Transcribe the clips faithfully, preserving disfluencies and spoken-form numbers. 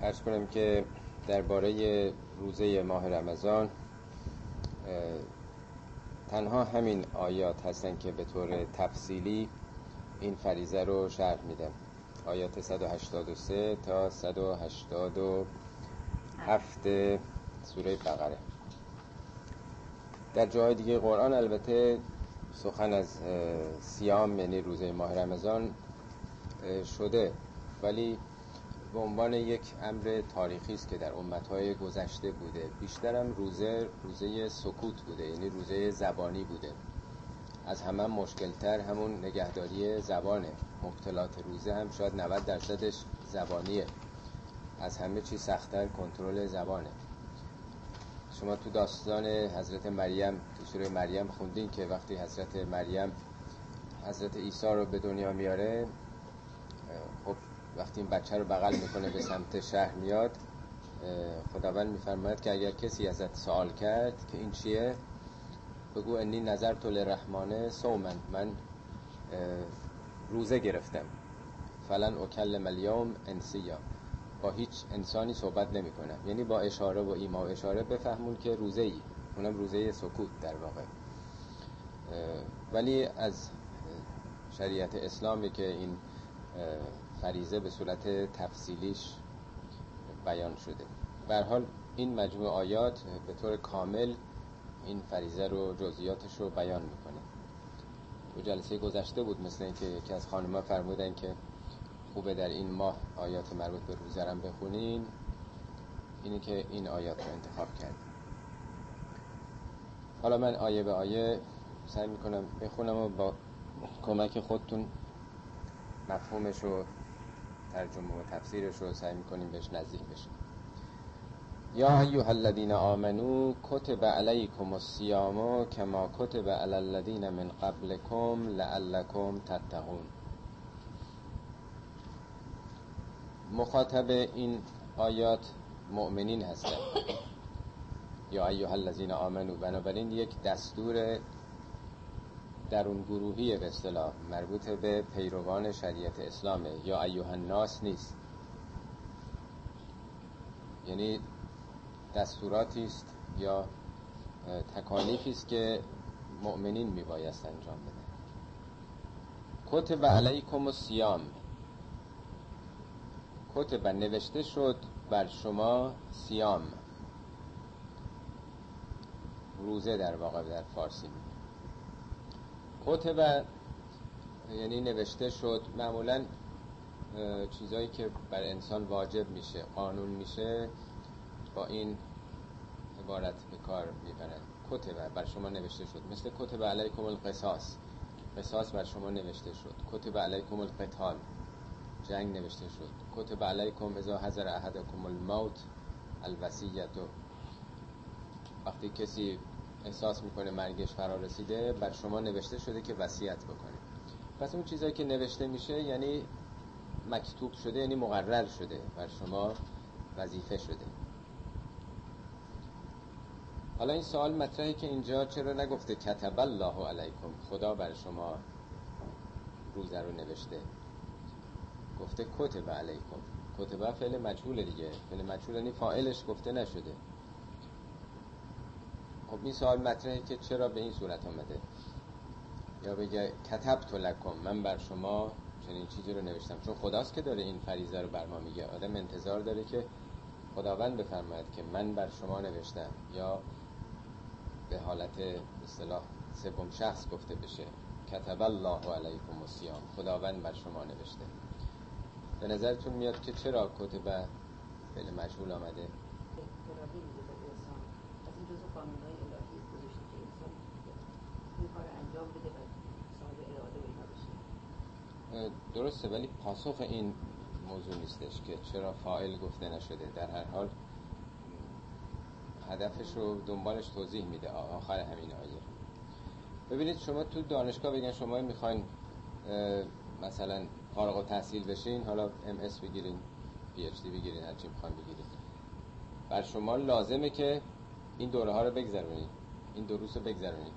عرض کنم که درباره روزه ماه رمضان تنها همین آیات هستن که به طور تفصیلی این فریضه رو شرح میدن. آیات صد و هشتاد و سه تا صد و هشتاد و هفت سوره بقره. در جای دیگه قرآن البته سخن از صیام یعنی روزه ماه رمضان شده، ولی به عنوان یک امر تاریخی است که در امت‌های گذشته بوده. بیشترم روزه روزه سکوت بوده، یعنی روزه زبانی بوده. از همه مشکلتر همون نگهداری زبانه. مبتلات روزه هم شاید نود درصدش زبانیه. از همه چی سخت‌تر کنترل زبانه. شما تو داستان حضرت مریم تو سوره مریم خوندین که وقتی حضرت مریم حضرت عیسی رو به دنیا میاره، خب وقتی این بچه رو بغل میکنه به سمت شهر میاد، خداوند میفرماید که اگر کسی ازت سوال کرد که این چیه، بگو انی نظرت للرحمن صوما، من روزه گرفتم، فلن اکلم اليوم انسیا، با هیچ انسانی صحبت نمی کنم. یعنی با اشاره و ایما و اشاره بفهمون که روزه ای، اونم روزه سکوت در واقع. ولی از شریعت اسلامی که این فریضه به صورت تفصیلیش بیان شده. به هر حال این مجموع آیات به طور کامل این فریضه رو جزئیاتش رو بیان میکنه. تو جلسه گذشته بود مثل این که یکی از خانم‌ها فرمودن که خوبه در این ماه آیات مربوط به روزه رو بخونین، اینه که این آیات رو انتخاب کرد. حالا من آیه به آیه سعی میکنم بخونم و با کمک خودتون مفهومش و ترجمه و تفسیرش رو سعی میکنیم بهش نزدیک بشیم. یا ایها الذین آمنو کتب علیکم الصیام کما کتب علی الذین من قبلکم لعلکم تتقون. مخاطب این آیات مؤمنین هستند. یا ایها الذین آمنو، بنابراین یک دستور درون گروهی به اصطلاح مربوط به پیروان شریعت اسلامه. یا ایها الناس نیست، یعنی دستوراتی است یا تکالیفی است که مؤمنین میبایست انجام بدن. کتب علیکم الصیام، کتب نوشته شد بر شما صیام، روزه در واقع در فارسی. کتب یعنی نوشته شد. معمولا چیزایی که بر انسان واجب میشه، قانون میشه، با این عبارت به کار میبرن. کتب بر شما نوشته شد، مثل کتب علیکم القصاص، قصاص بر شما نوشته شد. کتب علیکم القتال، جنگ نوشته شد. کتب علیکم اذا حضر احدکم الموت الوصیة، وقتی کسی احساس میکنه مرگش فرا رسیده بر شما نوشته شده که وصیت بکنه. پس اون چیزایی که نوشته میشه یعنی مکتوب شده، یعنی مقرر شده، بر شما وظیفه شده. حالا این سوال مطرحه که اینجا چرا نگفته کتب الله علیکم، خدا بر شما روزه رو نوشته، گفته کتب علیکم. کتب فعل مجهول دیگه، فعل مجهول یعنی فاعلش گفته نشده. خب این سوال مطرحه که چرا به این صورت آمده. یا بگه کتبت لکم، من بر شما چنین چیزی رو نوشتم، چون خداست که داره این فریضه رو بر ما میگه. آدم انتظار داره که خداوند بفرماید که من بر شما نوشتم، یا به حالت اصطلاح سوم شخص گفته بشه کتب الله علیکم الصیام، خداوند بر شما نوشته. به نظرتون میاد که چرا کتب فعل مجهول آمده؟ اقترابی میده به انسان، از این جزو قانونهای الهی گذاشته که انسان این کار انجام بده و صاحب اراده و اینا بشه. درسته، ولی پاسخ این موضوع نیستش که چرا فاعل گفته نشده. در هر حال هدفش رو دنبالش توضیح میده آخر همین آیه. ببینید شما تو دانشگاه بگن شما میخواین مثلا فارغ التحصیل بشین، حالا ام اس بگیرین، پی اچ دی بگیرین، هر چی میخواین بگیرین، بر شما لازمه که این دوره ها رو بگذرونید، این دروس رو بگذرونید.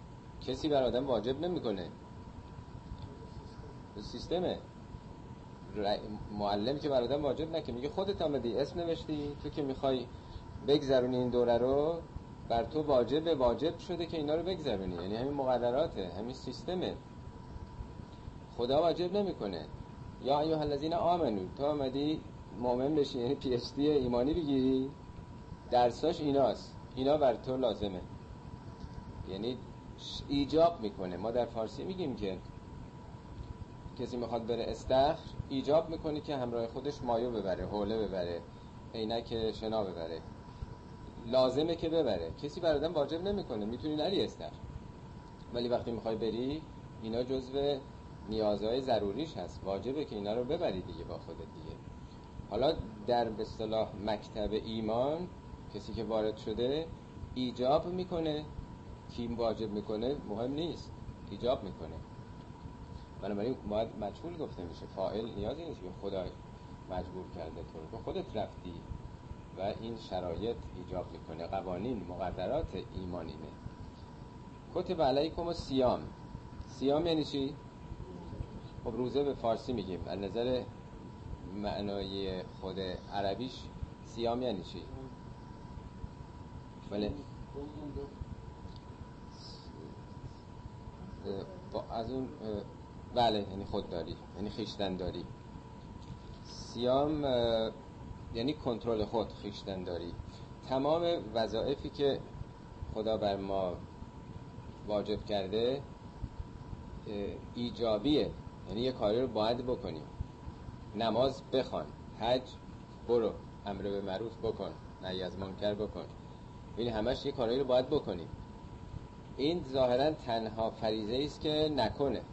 کسی بر آدم واجب نمیکنه، سیستمه. معلم که برادر واجب نکنه، میگه خودت آمدی اسم نوشتی، تو که میخوای بگذرونی این دوره رو، بر تو واجب واجب شده که اینا رو بگذرونی. یعنی همین مقرراته، همین سیستمه، خدا واجب نمیکنه. یا ایها الذین آمنو، تو آمدی مؤمن بشی، یعنی پی اچ دی ایمانی بگیری، درساش ایناست، اینا بر تو لازمه. یعنی ایجاب میکنه. ما در فارسی میگیم که کسی میخواد بره استخر، ایجاب میکنه که همراه خودش مایو ببره، حوله ببره، عینک شنا ببره، لازمه که ببره. کسی برادم واجب نمیکنه، میتونی نری استخر، ولی وقتی میخوای بری اینا جزو نیازهای ضروریش هست، واجبه که اینا رو ببری دیگه با خودت دیگه. حالا در به اصطلاح مکتب ایمان کسی که وارد شده ایجاب میکنه. کی واجب میکنه مهم نیست، ایجاب میکنه. بنابراین باید مجبور گفته میشه، فاعل نیازی نیست که خدا مجبور کرده تو رو، تو خودت رفتی و این شرایط ایجاب میکنه. قوانین مقررات ایمانینه. کتب علیکم الصیام، صیام یعنی چی؟ خب روزه به فارسی میگیم، از نظر معنای خود عربیش صیام یعنی چی؟ بله از اون بله یعنی خودداری، یعنی خویشتن‌داری. صیام یعنی کنترل خود، خویشتن‌داری. تمام وظایفی که خدا بر ما واجب کرده ایجابیه، یعنی یه کاری رو باید بکنیم. نماز بخوان، حج برو، امر به معروف بکن، نهی از منکر بکن، این همش یه کاری رو باید بکنیم. این ظاهرا تنها فریضه است که نکنه.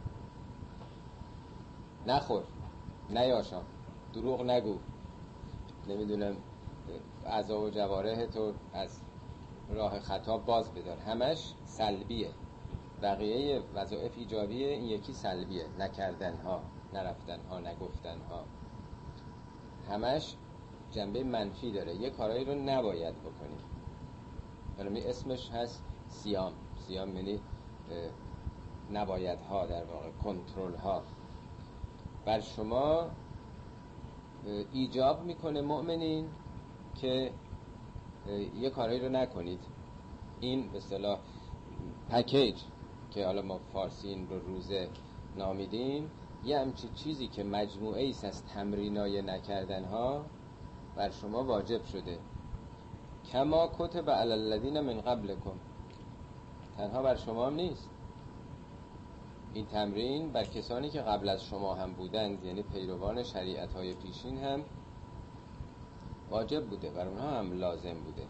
نخور، نیاشام، دروغ نگو، نمیدونم اعضا و جوارح تو از راه خطا باز بدار، همش سلبیه. بقیه وظایف ایجابیه، این یکی سلبیه، نکردنها، نرفتنها، نگفتنها، همش جنبه منفی داره، یه کارایی رو نباید بکنیم. برای اسمش هست صیام. صیام یعنی نبایدها، در واقع کنترل ها. بر شما ایجاب میکنه مؤمنین که یه کارایی رو نکنید. این به اصطلاح پکیج که حالا ما فارسی این رو روزه نامیدیم، یه همچی چیزی که مجموعه ایست از تمرینای نکردن ها بر شما واجب شده. کما کتب علی الذین من قبلکم، تنها بر شما هم نیست، این تمرین بر کسانی که قبل از شما هم بودند، یعنی پیروان شریعت های پیشین هم واجب بوده، بر اونها هم لازم بوده.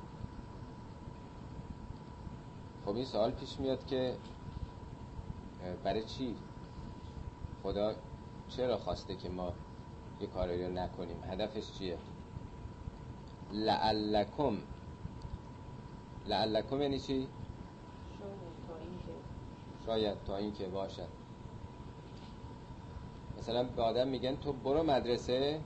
خب این سوال پیش میاد که برای چی خدا چرا خواسته که ما یه کاری رو نکنیم؟ هدفش چیه؟ لعلکم، لعلکم یعنی چی؟ شاید تا این که باشد. مثلا به آدم میگن تو برو مدرسه،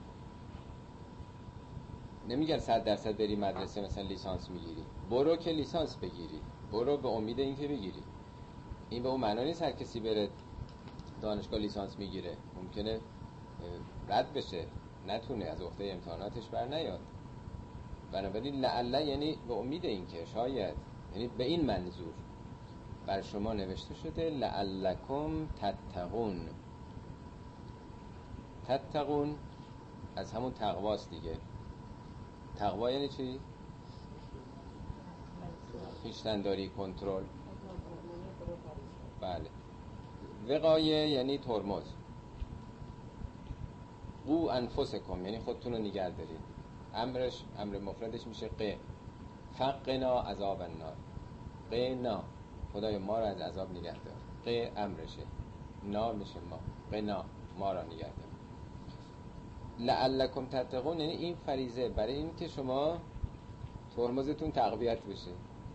نمیگن صد درصد بری مدرسه مثلا لیسانس میگیری، برو که لیسانس بگیری، برو به امید این که بگیری. این به اون معنا نیست هر کسی بره دانشگاه لیسانس میگیره، ممکنه رد بشه، نتونه، از عهده امتحاناتش بر نیاد. بنابراین لعل یعنی به امید این که شاید، یعنی به این منظور بر شما نوشته شده لعلکم تتقون. تتقون از همون تقواست دیگه. تقوا یعنی چی؟ خویشتن‌داری، کنترل. بله. وقایه یعنی ترمز. قو انفسکم یعنی خودتون رو نگه دارید. امرش، امر مفردش میشه ق. فقنا عذاب النار. قنا، خدای ما رو از عذاب نگه دار. ق امرشه، نا میشه ما. قنا، ما رو نگه دار. لعلکم تتقون یعنی این فریضه برای این که شما ترمزتون تقویت بشه،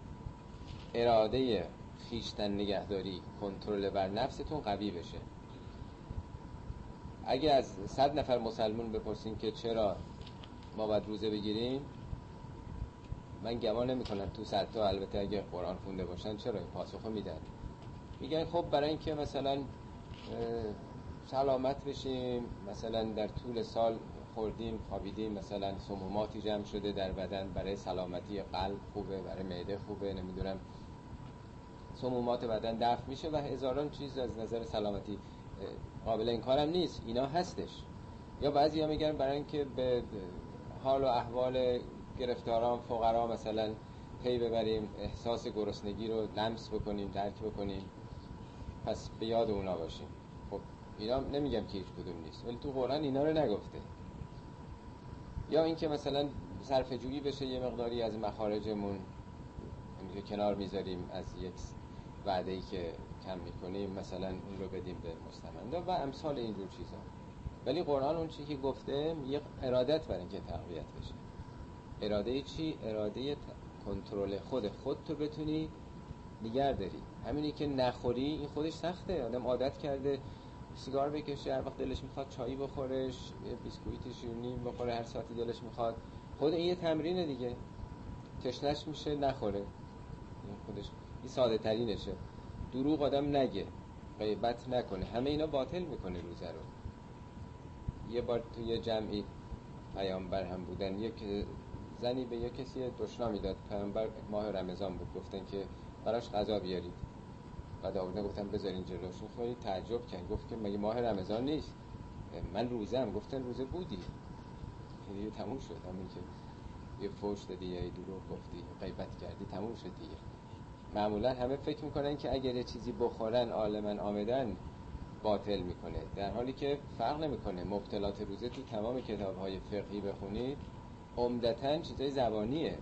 اراده خیشتن نگهداری، کنترل بر نفستون قوی بشه. اگه از صد نفر مسلمون بپرسین که چرا ما باید روزه بگیریم، من گمان نمی کنم تو صد تا، البته اگه قرآن خونده باشن، چرا این پاسخو میدن. میگن خب برای اینکه مثلا سلامت بشیم، مثلا در طول سال خوردیم خوابیدیم مثلا سموماتی جمع شده در بدن، برای سلامتی قلب خوبه، برای معده خوبه، نمیدونم سمومات بدن دفع میشه و هزاران چیز از نظر سلامتی قابل انکارم نیست، اینا هستش. یا بعضی ها میگن برای اینکه به حال و احوال گرفتاران فقرا مثلا پی ببریم، احساس گرسنگی رو لمس بکنیم، درک بکنیم، پس به یاد اونا باشیم. خب اینا نمیگم که هیچ کدوم نیست، ولی تو قرآن اینا رو نگفته. یا اینکه مثلا صرفه جویی بشه یه مقداری از مخارجمون که کنار میذاریم، از یک وعده‌ای که کم میکنیم مثلا اون رو بدیم به مستمندا و امثال اینجور چیزا. ولی قرآن اون چیزی که گفته یه ارادت برای اینکه تقویت بشه. اراده چی؟ اراده کنترل خود خود تو بتونی نگه داری. همینی که نخوری این خودش سخته، آدم عادت کرده سیگار بکشه، هر وقت دلش میخواد چایی بخورش، یه بیسکویت شیرینی بخوره هر ساعتی دلش میخواد. خود این یه تمرینه دیگه. تشنش میشه نخوره، این خودش این ساده ترینشه. دروغ آدم نگه، غیبت نکنه، همه اینا باطل میکنه روزه رو. یه بار توی یه جمعی پیامبر هم بودن، یک زنی به یک کسی دشنا میداد، پیامبر ماه رمضان بود، گفتن که براش غذا بیارید، بعد آوردن گفتن بذارین جلوشون. خیلی تعجب کرد، گفت که مگه ماه رمضان نیست؟ من روزم. گفتن روزه بودی، دیگه تموم شد. همین که یه فوش دادی یا دروغ گفتی، غیبت کردی، تموم شد دیگه. معمولا همه فکر میکنن که اگر یه چیزی بخورن عالماً آمدن باطل میکنه، در حالی که فرق نمیکنه. مبطلات روزه تو تمام کتاب‌های فقهی بخونید عمدتاً چیزای زبانیه.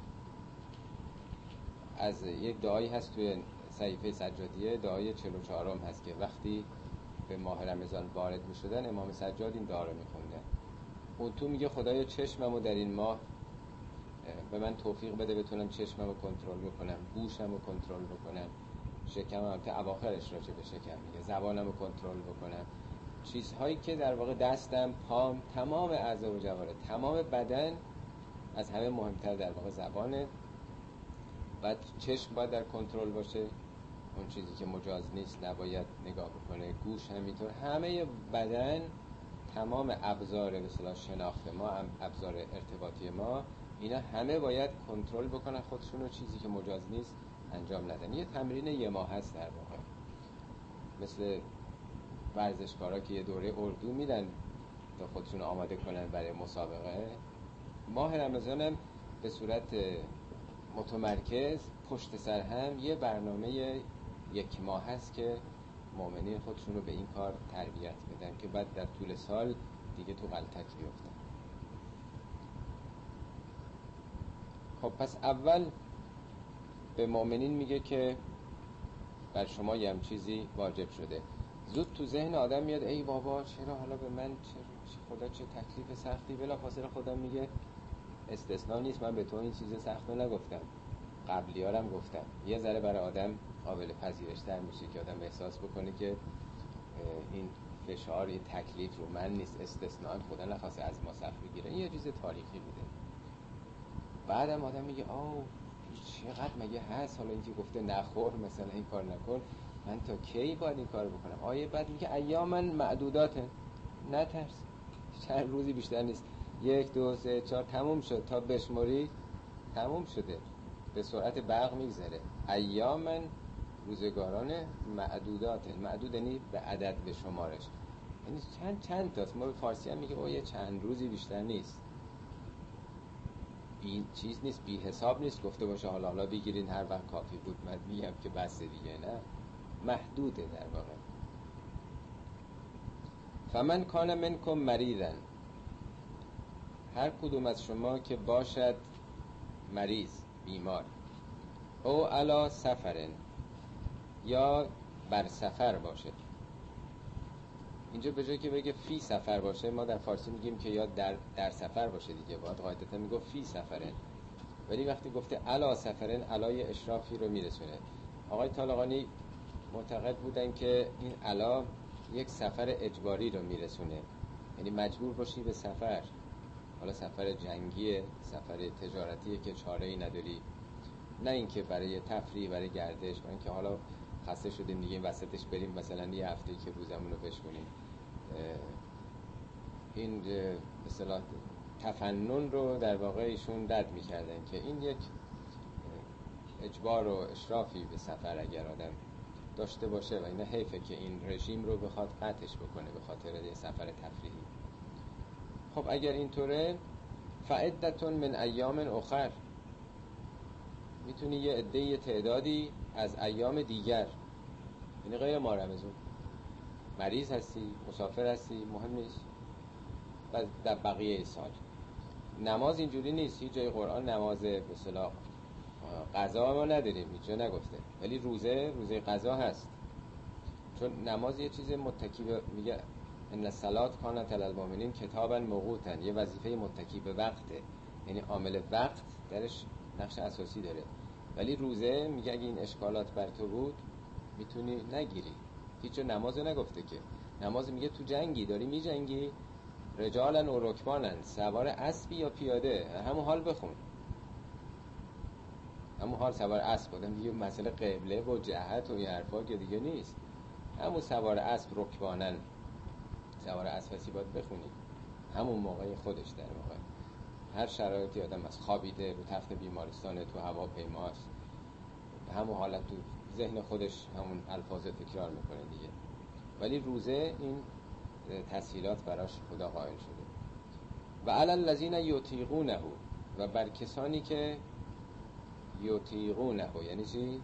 از یک دعایی هست توی صحیفه سجادیه، دعای چهل و چهارم هست که وقتی به ماه رمضان وارد میشدن امام سجاد این دعا رو میخوندن. اون تو میگه خدایا چشممو در این ماه به من توفیق بده بتونم چشممو کنترل بکنم، گوشمو کنترل بکنم، شکمم تا اواخرش راجع به شکم میگه، زبانمو کنترل بکنم، چیزهایی که در واقع دستم، پام، تمام اعضا و جوارح، تمام بدن، از همه مهمتر در واقع زبانه. بعد چشم باید در کنترل باشه، اون چیزی که مجاز نیست نباید نگاه بکنه. گوش همینطور، همه بدن، تمام ابزار به اصطلاح شناخت ما، ابزار ارتباطی ما، اینا همه باید کنترل بکنن خودشون رو، چیزی که مجاز نیست انجام ندن. یه تمرین یه ماه هست در واقع، مثل ورزشکارا که یه دوره اردو میدن تا خودشون آماده کنن برای مسابقه. ماه رمضان هم به صورت متمرکز پشت سر هم یه برنامه یک ماه هست که مؤمنین خودشون رو به این کار تربیت بدن که بعد در طول سال دیگه تو غلطک بیفتن. خب پس اول به مؤمنین میگه که بر شما یه هم چیزی واجب شده. زود تو ذهن آدم میاد ای بابا چرا حالا به من، چرا خدا چه تکلیف سختی. بلافاصله خدا میگه استثناء نیست، من به تو این چیز سخت رو نگفتم، قبلیارم گفتم. یه ذره برای آدم قابل پذیرش تر میشه که آدم احساس بکنه که این فشار، این تکلیف رو من نیست، استثناء خدا نخواسته از ما سخت بگیره، این یه چیز تاریخی بوده. بعدم آدم میگه آو چقدر مگه هست، حالا اینکه گفته نخور مثلا این کار نکن، من تا کی باید این کار بکنم؟ آیه بعد میگه ایامن معدودات، نترس، چند روزی بیشتر نیست، یک دو سه چهار تموم شد، تا بشماری تموم شده، به سرعت برق میگذره. ایامن روزگاران معدودات، معدود یعنی به عدد به شمارش، یعنی چند چند تاست. ما به فارسی هم میگه او یه چند روزی بیشتر نیست، بی چیز نیست، بی حساب نیست گفته باشه حالا حالا بگیرین هر وقت کافی بود من میگم که بس دیگه، نه، محدوده در واقع. فمن کان منکم مریضا، هر کدوم از شما که باشد مریض، بیمار، او علی سفرن، یا بر سفر باشه. اینجا به جای که بگه فی سفر باشه، ما در فارسی میگیم که یا در در سفر باشه دیگه، باید قاعدتا میگه فی سفرن، ولی وقتی گفته علی سفرن، علای اشرافی رو میرسونه. آقای طالقانی معتقد بودن که این علا یک سفر اجباری رو میرسونه، یعنی مجبور باشی به سفر، حالا سفر جنگیه، سفر تجارتیه که چاره‌ای نداری، نه اینکه برای تفریح، برای گردش، برای اینکه حالا خسته شدیم دیگه این وسطش بریم مثلا یه هفته که روزمون رو بشکنیم. این به اصطلاح تفنن رو در واقع ایشون رد می‌کردن که این یک اجبار و اشرافی به سفر اگر آدم داشته باشه و اینا حیفه که این رژیم رو بخواد قطعش بکنه به خاطر یه سفر تفریحی. خب اگر اینطوره فعدتون من ایام اخر، میتونی یه عده یه تعدادی از ایام دیگر، یعنی غیر ماه رمضان، مریض هستی، مسافر هستی، مهم نیست، در بقیه سال. نماز اینجوری نیست، هیچ جای قرآن نماز به اصطلاح قضا ما نداریم، هیچ جا نگفته، ولی روزه روزه قضا هست. چون نماز یه چیز متکی به، میگه ان الصلاه کانت علی المؤمنین کتابا موقوتا، یه وظیفه متکی به وقته، یعنی عامل وقت درش نقش اساسی داره. ولی روزه میگه اگه این اشکالات بر تو بود میتونی نگیری، هیچ جا نمازو نگفته که. نماز میگه تو جنگی داری میجنگی، رجالن و رکبانن، سوار اسبی یا پیاده، همون حال بخون، همون حال سوار اسب بودن دیگه، مسئله قبله و جهت و این حرفا که دیگه نیست، همون سوار اسب رکبانن، سوار اسب هستی باید بخونی همون موقع خودش، در واقع هر شرایطی آدم از خوابیده رو تخت بیمارستان، تو هواپیماست، همون حالت تو ذهن خودش همون الفاظ تکرار میکنه دیگه. ولی روزه این تسهیلات براش خدا قائل شده. و علی الذین یطیقونه، و بر کسانی که یطیقونه یعنی چی؟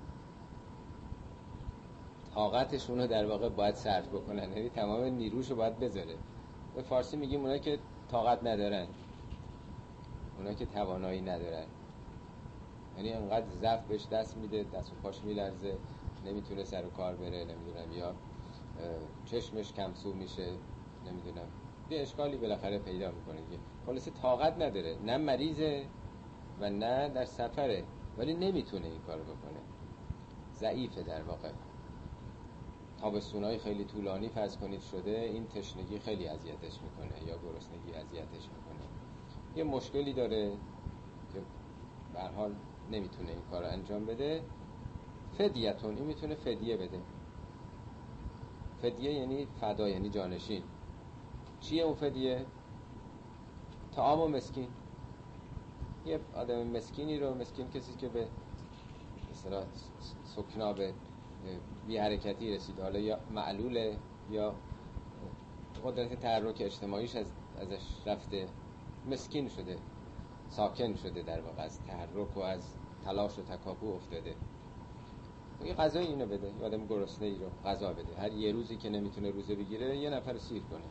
طاقتشون رو در واقع باید صرف بکنن، یعنی تمام نیروش رو باید بذاره. به فارسی میگیم اونا که طاقت ندارن، اونا که توانایی ندارن، یعنی انقدر ضعف بهش دست میده، دست و پاش میلرزه، نمیتونه سر و کار بره، نمیدونم، یا چشمش کمسو میشه، نمیدونم یه اشکالی بالاخره پیدا میکنه دیگه. خلاصه طاقت نداره، نه مریضه و نه در سفره، ولی نمیتونه این کارو بکنه، ضعیفه در واقع. تابستونای خیلی طولانی فرض کنید شده، این تشنگی خیلی اذیتش میکنه یا گرسنگی اذیتش میکنه، یه مشکلی داره که به هر حال نمیتونه این کارو انجام بده. فدیتون، این میتونه فدیه بده. فدیه یعنی فدا، یعنی جانشین. چیه اون فدیه؟ طعام و مسکین. یه آدم مسکینی رو، مسکین کسی که به اصطلاح سکنا، به بی حرکتی رسیده، حالا یا معلوله یا قدرت تحرک اجتماعیش از ازش رفته، مسکین شده، ساکن شده، در واقع از تحرک و از تلاش و تکاپو افتاده. یه غذا اینو بده، یه آدم گرسنه ای رو غذا بده، هر یه روزی که نمیتونه روزه بگیره یه نفر سیر کنه.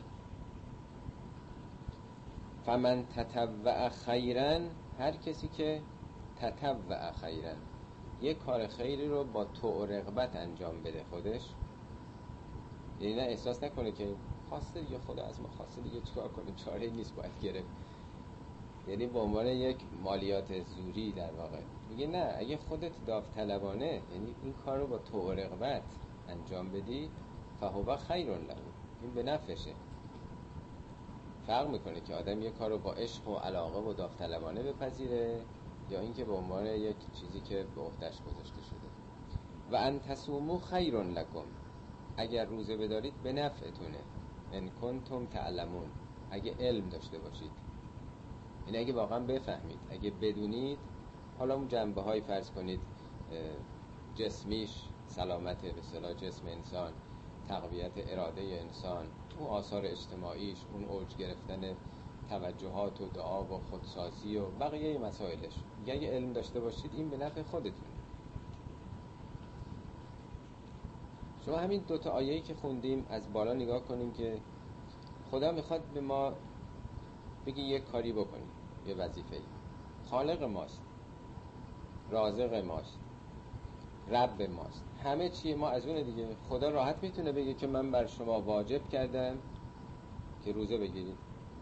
فمن تطوع خیرا، هر کسی که تطوع خیرا، یه کار خیری رو با طوع رغبت انجام بده خودش، یعنی نه احساس نکنه که خواسته دیگه، خدا از ما خواسته دیگه چیکار کنیم، چاره نیست باید گرفت، یعنی به عنوان یک مالیات زوری در واقع میگه نه، اگه خودت داوطلبانه، یعنی این کار رو با طوع رغبت انجام بدی، فهو خیر له، این به نفعشه. فرق میکنه که آدم یک کار رو با عشق و علاقه و داوطلبانه بپذیره یا اینکه به عنوان یک چیزی که به عهده‌اش گذاشته شده. و ان تصوموا خیر لکم، اگر روزه بدارید به نفعتونه، ان کنتم تعلمون، اگه علم داشته باشید، یعنی اگه واقعا بفهمید، اگه بدونید، حالا اون جنبه های فرض کنید جسمیش، سلامت به اصطلاح جسم انسان، تقویت اراده انسان، اون آثار اجتماعیش، اون اوج گرفتن توجهات و دعا و خودسازی و بقیه مسائلش، اگه علم داشته باشید این به نفع خودتون. شما همین دوتا آیه‌ای که خوندیم از بالا نگاه کنیم که خدا میخواد به ما بگی یک کاری بکنیم، یه وظیفه‌ای. خالق ماست، رازق ماست، رب ماست، همه چی ما از اونه دیگه. خدا راحت میتونه بگه که من بر شما واجب کردم که روزه بگیرید،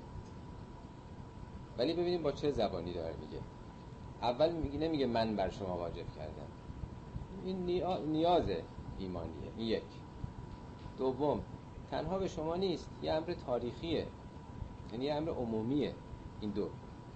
ولی ببینیم با چه زبانی داره میگه. اول میگه، نمیگه من بر شما واجب کردم، این نیاز ایمانیه، این یک. دوم، تنها به شما نیست، یه امر تاریخیه، یعنی یه امر عمومیه. این دو.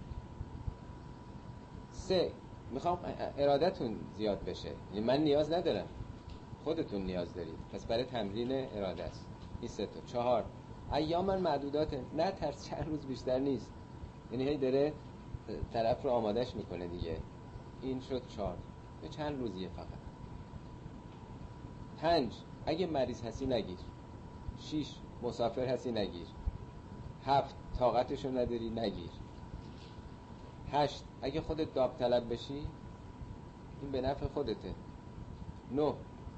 سه، میخوام ارادتون زیاد بشه، یعنی من نیاز ندارم، خودتون نیاز دارید، پس برای تمرین اراده است. این سه تا. چهار، ایاما معدودات، نه ترس چند روز بیشتر نیست. یعنی هی داره طرف رو آمادش میکنه دیگه. این شد چهار، به چند روزیه فقط. پنج، اگه مریض هستی نگیر. شیش، مسافر هستی نگیر. هفت، طاقتشو نداری نگیر. هشت، اگه خودت داوطلب بشی این به نفع خودته. نه،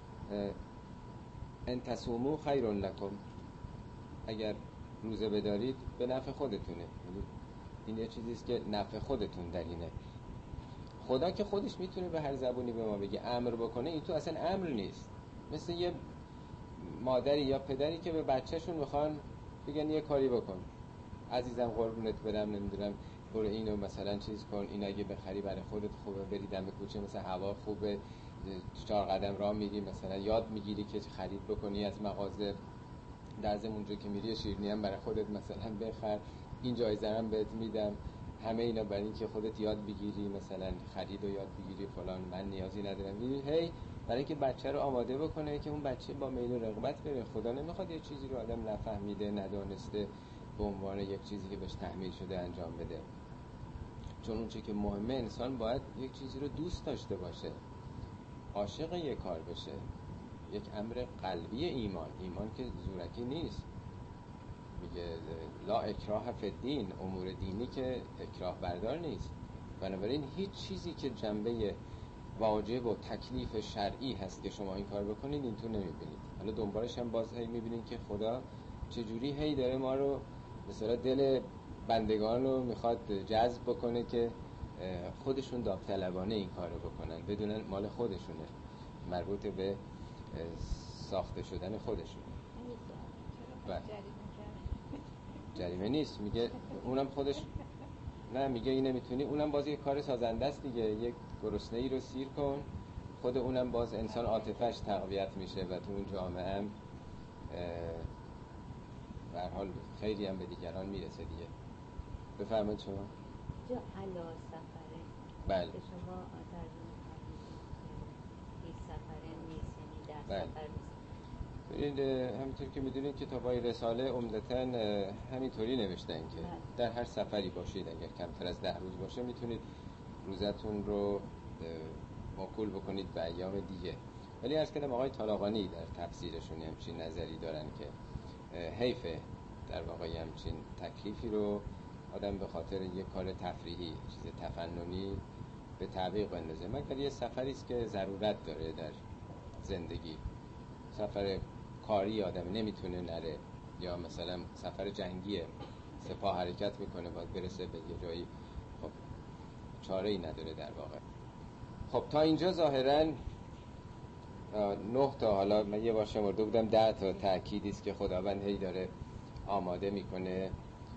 ان تصوموا خیر لکم، اگر روزه بدارید به نفع خودتونه. این یه چیزیست که نفع خودتون در اینه. خدا که خودش میتونه به هر زبونی به ما بگه امر بکنه، این تو اصلا امر نیست. مثل یه مادری یا پدری که به بچهشون میخوان بگن یه کاری بکن، عزیزم قربونت برم نمیدونم برو اینو مثلا چیز کن، این اگه بخری برای خودت خوبه، بری دم کوچه مثلا هوا خوبه، چهار قدم راه میری مثلا یاد میگیری که خرید بکنی از مغازه، در ضمن اونجا که میری شیرینی هم برای خودت مثلا بخر، این جایزه هم بهت میدم. همه اینا برای این که خودت یاد بگیری، مثلا خرید و یاد بگیری فلان، من نیازی ندارم. میبینی هی برای اینکه بچه رو آماده بکنه که اون بچه با میل و رغبت بره. خدا نمیخواد یه چیزی رو آدم نفهمیده ندانسته به عنوان یک چیزی که بهش تحمیل شده انجام بده. چون اون چیزی که مهمه، انسان باید یک چیزی رو دوست داشته باشه، عاشق یک کار بشه. یک امر قلبی ایمان، ایمان که زورکی نیست. میگه لا اکراه فی الدین، امور دینی که اکراه بردار نیست. بنابراین هیچ چیزی که جنبه واجب و تکلیف شرعی هست که شما این کار بکنید این تو نمیبینید. حالا دنبالش هم باز هی میبینید که خدا چجوری هی داره ما رو مثلا دل بندگان رو میخواد جذب بکنه که خودشون داوطلبانه این کار رو بکنن، بدونن مال خودشونه، مربوط به ساخته شدن خودشونه. و جریمه نیست، میگه اونم خودش نه، میگه این نمیتونی، اونم باز یک کار سازنده است دیگه. یک گرسنه ای رو سیر کن، خود اونم باز انسان عاطفش تقویت میشه و تو اون جامعه هم به هر حال خیلی هم به دیگران میرسه دیگه. بفرمایید شما. جا علا سفره، بله که شما ترجمه کردید هیچ سفره نیست، یعنی در بله. سفر نیست. ببینید همینطور که میدونید کتابای رساله عمدتاً همینطوری نوشتن که در هر سفری باشید، اگر کمتر از ده روز باشه میتونید روزتون رو موکول بکنید به ایام دیگه. ولی عرض کردم آقای طالقانی در تفسیرشون همچین نظری دارن که حیفه در واقع همچین تکلیفی رو آدم به خاطر یه کار تفریحی، چیز تفننی به تعویق بندازه، مگر یه سفری است که ضرورت داره در زندگی. سفر کاری آدم نمیتونه نره، یا مثلا سفر جنگیه، سپاه حرکت میکنه باید برسه به یه جایی، خب چاره ای نداره در واقع. خب تا اینجا ظاهرا نه تا، حالا من یه بار شمرده بودم ده تا تأکیدی است که خداوند هی داره آماده میکنه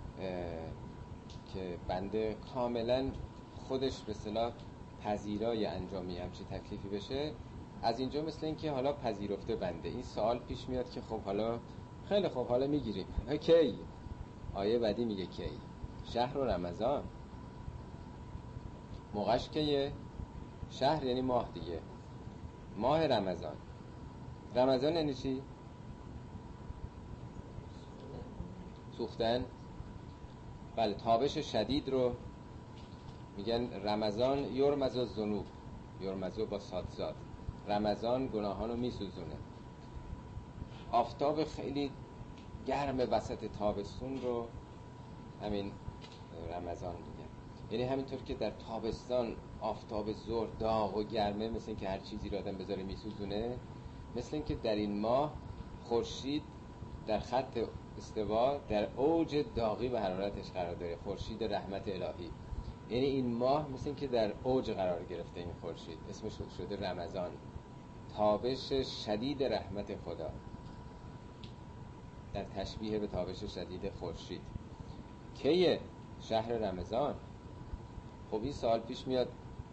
که بنده کاملا خودش به اصطلاح پذیرای انجامی همچین تکلیفی بشه. از اینجا مثل این که حالا پذیرفته بنده. این سوال پیش میاد که خب حالا خیلی خب حالا میگیریم کی؟ آیه بعدی میگه کی؟ شهر و رمضان موقعش کیه؟ شهر یعنی ماه دیگه، ماه رمضان. رمضان یعنی چی؟ سوختن. بله، تابش شدید رو میگن رمضان. یرمز الذنوب، یرمزو با صادزاد، رمضان گناهان رو میسوزونه. آفتاب خیلی گرم وسط تابستون رو همین رمضان میگن. یعنی همینطور که در تابستان آفتاب ظهر داغ و گرمه، مثل این که هر چیزی رو آدم بذاره میسوزونه، مثل این که در این ماه خورشید در خط استوا در اوج داغی و حرارتش قرار داره، خورشید رحمت الهی. یعنی این ماه مثل این که در اوج قرار گرفته، این خورشید اسمش شده رمضان، تابش شدید رحمت خدا در تشبیه به تابش شدید خورشید. کیه؟ شهر رمضان. خب این سوال پیش میاد،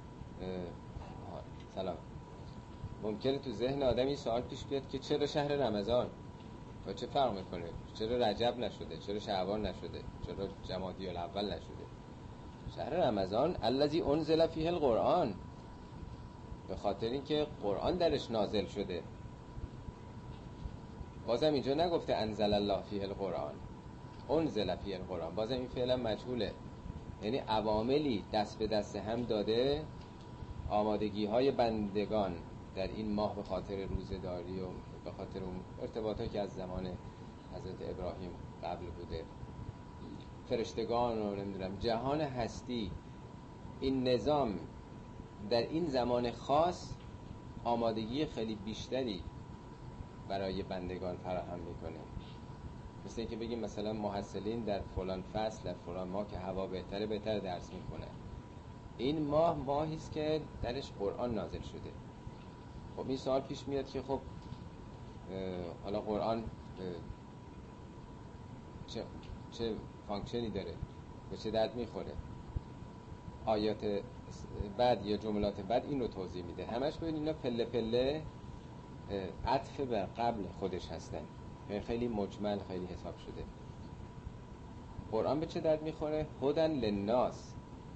سلام، ممکنه تو ذهن آدم این سوال پیش بیاد که چرا شهر رمضان؟ و چه فرق میکنه؟ چرا رجب نشده؟ چرا شعبان نشده؟ چرا جمادی الاول نشده؟ شهر رمضان الذی انزل فیه القرآن، به خاطر اینکه قرآن درش نازل شده. بازم اینجا نگفته انزل الله فیه القرآن، انزل فی القرآن، بازم این فعلا مجهوله، یعنی عواملی دست به دست هم داده آمادگی های بندگان در این ماه به خاطر روزه‌داری و به خاطر اون ارتباطاتی که از زمان حضرت ابراهیم قبل بوده، فرشتگان و نمیدونم جهان هستی، این نظام در این زمان خاص آمادگی خیلی بیشتری برای بندگان فراهم میکنه. مثل اینکه بگیم مثلا محصلین در فلان فصل در فلان ماه که هوا بهتره بهتر درس میکنه. این ماه ماهی است که درش قرآن نازل شده. خب این سوال پیش میاد که خب حالا قرآن چه چه فانکشنی داره، به چه درد میخوره؟ آیات بعد یا جملات بعد این رو توضیح میده. همش ببینید اینا پله پله عطف بر قبل خودش هستن، خیلی مجمل، خیلی حساب شده. قرآن به چه درد میخوره؟ هدن للناس،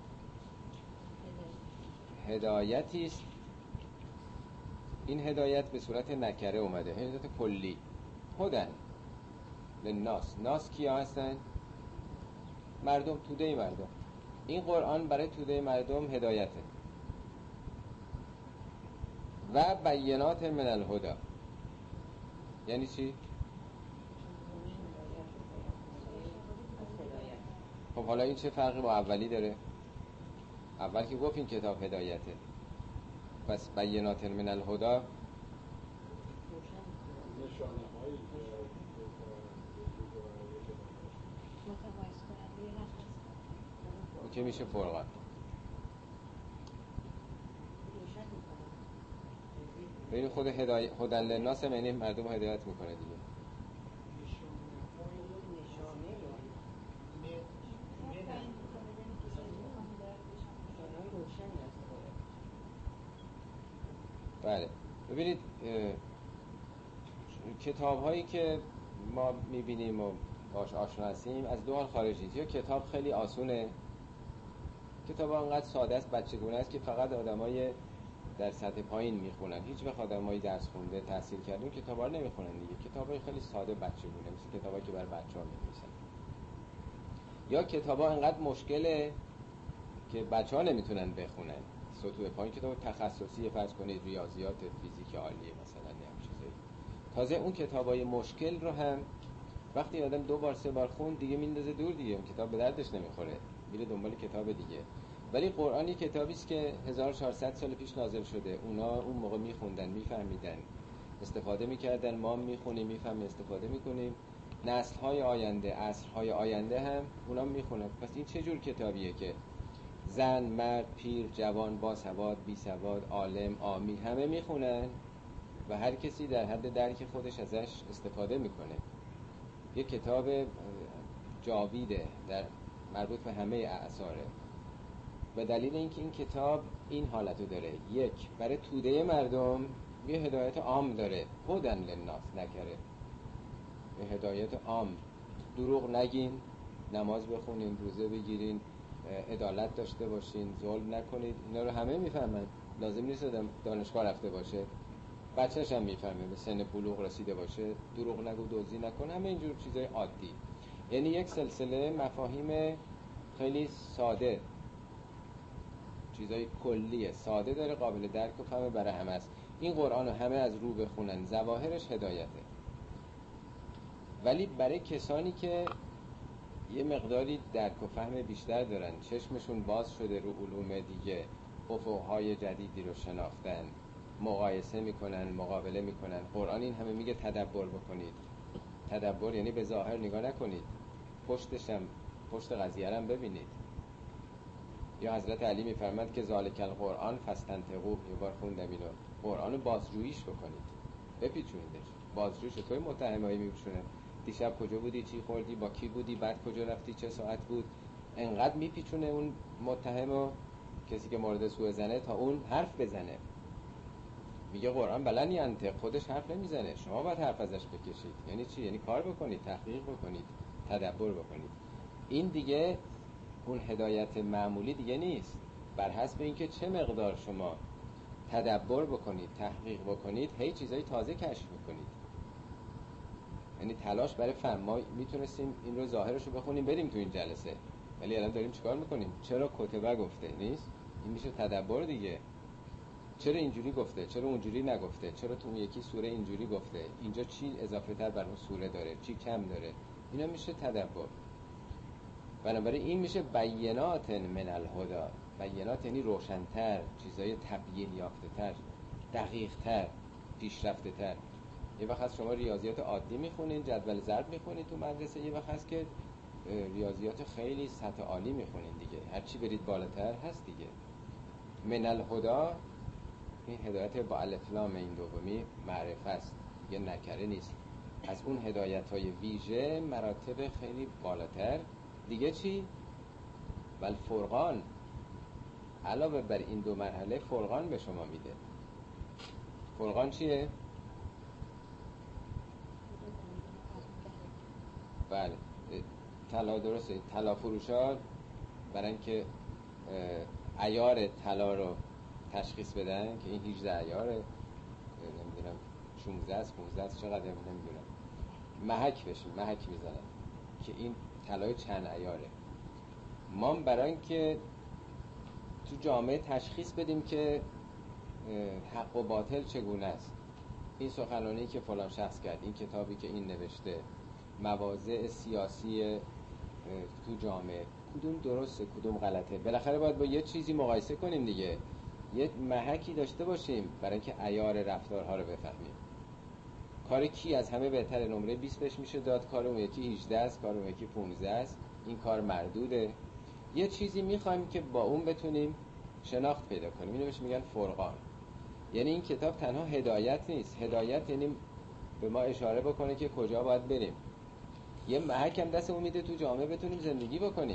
هدایتی است. این هدایت به صورت نکره اومده، هدایت کلی. هدن للناس، ناس کیا هستن؟ مردم، توده مردم. این قرآن برای توده مردم هدایته. و بینات من الهدی یعنی چی؟ خب حالا این چه فرقی با اولی داره؟ اول که گفت این کتاب هدایته، پس بینات من الهدی اون که میشه فرقان. ببین خود هدایت هدن للناس یعنی مردم هدایت میکنه دیگه. بله ببینید کتاب هایی که ما میبینیم و باش آشنا هستیم از دو حال خارجی. یا کتاب خیلی آسونه، کتاب ها انقدر ساده است، بچگونه است که فقط آدمای در سطح پایین میخونن، هیچ وقت آدمای درس خونده تحصیل کرده اون کتابا رو نمیخونن دیگه. کتابای خیلی ساده بچگونه، مثل کتابایی که برای بچه‌ها می‌نویسن. یا کتابا انقدر مشکله که بچه‌ها نمیتونن بخونن، سطوح پایین، کتاب تخصصی فرض کنید ریاضیات، فیزیک عالیه مثلا، نمی‌شه چیزایی. تازه اون کتابای مشکل رو هم وقتی آدم دو بار سه بار خوند دیگه میندازه دور دیگه، اون کتاب به دردش نمیخوره، میره دنبال کتاب دیگه. ولی قرآن یک کتابی است که هزار و چهارصد سال پیش نازل شده، اونا اون موقع میخوندن، میفهمیدن، استفاده میکردن، ما میخونیم، میفهمیم، استفاده میکنیم. نسل‌های آینده، عصرهای آینده هم اونا میخونن. پس این چه جور کتابیه که زن، مرد، پیر، جوان، باسواد، بیسواد، عالم، عامی همه میخونن و هر کسی در حد درک خودش ازش استفاده میکنه. یک کتاب جاویده در مربوط به همه اعصاره. به دلیل اینکه این کتاب این حالتو داره، یک برای توده مردم یه هدایت عام داره، هدن للناس نکره، یه هدایت عام، دروغ نگین، نماز بخونین، روزه بگیرین، عدالت داشته باشین، ظلم نکنید. اینا رو همه میفهمن، لازم نیست دانشگاه رفته باشه، بچه‌ش هم میفهمه، به سن بلوغ رسیده باشه، دروغ نگو، دزدی نکن، همه اینجور چیزای عادی. یعنی یک سلسله مفاهیم خیلی ساده، چیزای کلیه، ساده داره، قابل درک و فهم برای همه است. این قرآن رو همه از رو بخونن، ظواهرش هدایته. ولی برای کسانی که یه مقداری درک و فهم بیشتر دارن، چشمشون باز شده رو علوم دیگه، افقهای جدیدی رو شناختن، مقایسه میکنن، مقابله میکنن. قرآن این همه میگه تدبر بکنید. تدبر یعنی به ظاهر نگاه نکنید، پشتشم، پشت قضیه رو هم ببینید. یا حضرت علی میفرماد که ذالک القرآن فاستنطقوا، یه بار خوندم اینو، قرآن رو بازجوییش بکنید، بپیچونیدش. بازجویش طوری متهمایی میپیچونه، دیشب کجا بودی، چی خوردی، با کی بودی، بعد کجا رفتی، چه ساعت بود. انقدر میپیچونه اون متهمو، کسی که مورد سوء زنه، تا اون حرف بزنه. میگه قرآن بلن ینطق، خودش حرف نمیزنه، شما باید حرف ازش بکشید. یعنی چی؟ یعنی کار بکنید، تحقیق بکنید، تدبر بکنید. این دیگه اون هدایت معمولی دیگه نیست، بر حسب اینکه چه مقدار شما تدبر بکنید، تحقیق بکنید، هی چیزای تازه کشف میکنید، یعنی تلاش برای فهم. ما میتونستیم این رو ظاهرش رو بخونیم بریم تو این جلسه، ولی الان داریم چیکار میکنیم؟ چرا کتبه گفته نیست؟ این میشه تدبر دیگه. چرا اینجوری گفته؟ چرا اونجوری نگفته؟ چرا تو اون یکی سوره اینجوری گفته؟ اینجا چی اضافه تر بر اون سوره داره؟ چی کم داره؟ اینا میشه تدبر. بنابراین این میشه بینات من الهدی. بینات یعنی روشن‌تر، چیزای تبیین یافته‌تر، دقیق‌تر، پیشرفته‌تر. یه وقت هست شما ریاضیات عادی میخونین، جدول ضرب میخونین تو مدرسه، یه وقت هست که ریاضیات خیلی سطح عالی میخونین دیگه. هر چی برید بالاتر هست دیگه. من الهدی، این هدایت با الف لام این دومی معرفت است، یه نکره نیست. از اون هدایت‌های ویژه مراتب خیلی بالاتر دیگه. چی؟ ول فرقان، علاوه بر این دو مرحله فرقان به شما میده. فرقان چیه؟ بله، طلا. درسته، طلا فروشا برای اینکه عیار طلا رو تشخیص بدن که این هجده عیاره، نمیدونم شانزده است پانزده است چقدر نمیدونم، محک بشیم، محک میزنن که این طلای چند عیاره. ما برای اینکه تو جامعه تشخیص بدیم که حق و باطل چگونه است، این سخنرانی که فلان شخص کرد، این کتابی که این نوشته، مواضع سیاسی تو جامعه کدوم درسته کدوم غلطه، بالاخره باید با یه چیزی مقایسه کنیم دیگه. یه محکی داشته باشیم برای اینکه عیار رفتارها رو بفهمیم. کار کی از همه بهتره؟ نمره بیست بهش میشه داد، کار اون یکی هجده است، کار اون یکی پانزده است، این کار مردوده. یه چیزی میخوایم که با اون بتونیم شناخت پیدا کنیم. اینو بهش میگن فرقان. یعنی این کتاب تنها هدایت نیست. هدایت یعنی به ما اشاره بکنه که کجا باید بریم. یه محک هم دستمون میده تو جامعه بتونیم زندگی بکنیم.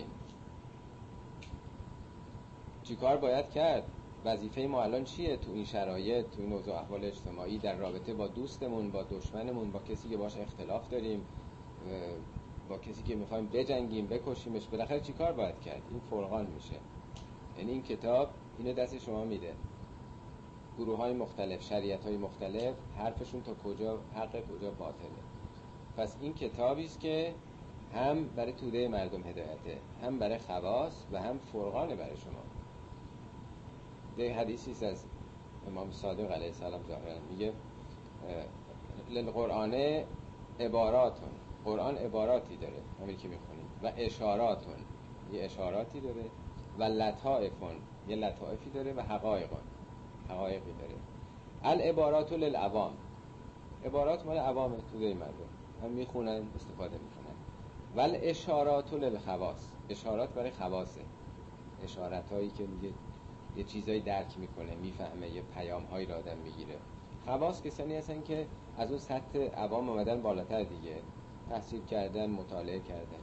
چی کار باید کرد؟ وظیفه ما الان چیه تو این شرایط، تو این اوضاع احوال اجتماعی، در رابطه با دوستمون، با دشمنمون، با کسی که باش اختلاف داریم، با کسی که میخوایم بجنگیم، بکشیمش، بالاخره چی کار باید کرد؟ این فرقان میشه. یعنی این کتاب اینو دست شما میده. گروه های مختلف، شریعت های مختلف، حرفشون تا کجا حق کجا باطله. پس این کتابی است که هم برای توده مردم هدایته، هم برای خواص و هم فرقانه برای شما. ده حدیثی است از امام صادق علیه السلام ظاهرا میگه للقرآن عباراتون، قرآن عباراتی داره همین که میخونیم، و اشاراتون، یه اشاراتی داره، و لطائفون، یه لطائفی داره، و حقایقون، حقایقی داره. العبارات للعوام، عبارات مال عوام توده مردم، هم میخونن استفاده میکنن. ول اشارات للخواص، اشارات برای خواصه، اشارت هایی که میگه یه چیزایی درک میکنه، میفهمه، یه پیام هایی را آدم میگیره. خواص کسانی هستن که از اون سطح عوام آمدن بالاتر دیگه، تحصیل کردن، مطالعه کردن.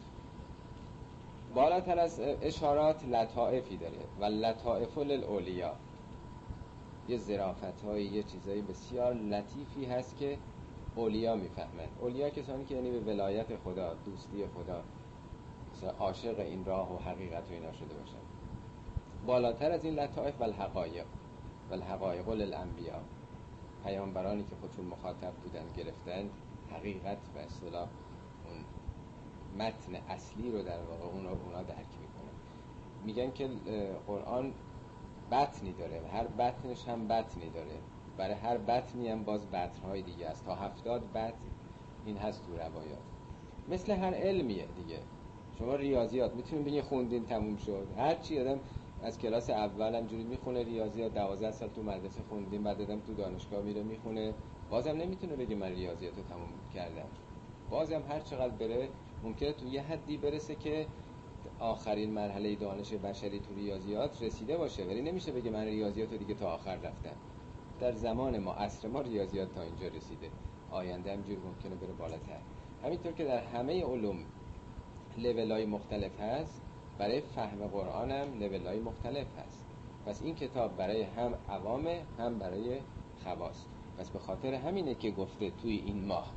بالاتر از اشارات لطائفی داره، و لطائف للاولیا، یه ظرافت هایی، یه چیزایی بسیار لطیفی هست که اولیا میفهمن. اولیا کسانی که یعنی به ولایت خدا، دوستی خدا، مثلا عاشق این راه و حقیقت و اینا شده باشن. بالاتر از این لطائف و الحقایق، و الحقایق للانبیا، پیامبرانی که خودشون مخاطب بودن، گرفتن حقیقت و اصطلاح اون متن اصلی رو در واقع اونا, اونا درک میکنن. میگن که قرآن بطنی داره و هر بطنش هم بطنی داره، برای هر بطنی هم باز بطنهای دیگه است، تا هفتاد بطن این هست تو روایات. مثل هر علمیه دیگه. شما ریاضیات میتونید بگید خوندین تموم شد، هر چی آدم از کلاس اول همجوری میخونه ریاضیات، دوازده سال تو مدرسه خوندیم، بعد آدم تو دانشگاه میره میخونه، بازم نمیتونه بگه من ریاضیات رو تموم کردم. بازم هر چقدر بره ممکنه تو یه حدی برسه که آخرین مرحله دانش بشری تو ریاضیات رسیده باشه، ولی نمیشه بگه من ریاضیات رو دیگه تا آخر رفتم. در زمان ما، عصر ما، ریاضیات تا اینجا رسیده، آینده همجور ممکنه بره بالاتر. همینطور که در همه علوم لولای مختلف هست، برای فهم قرآن هم لولای مختلف هست. پس این کتاب برای هم عوامه، هم برای خواص. پس به خاطر همینه که گفته توی این ماه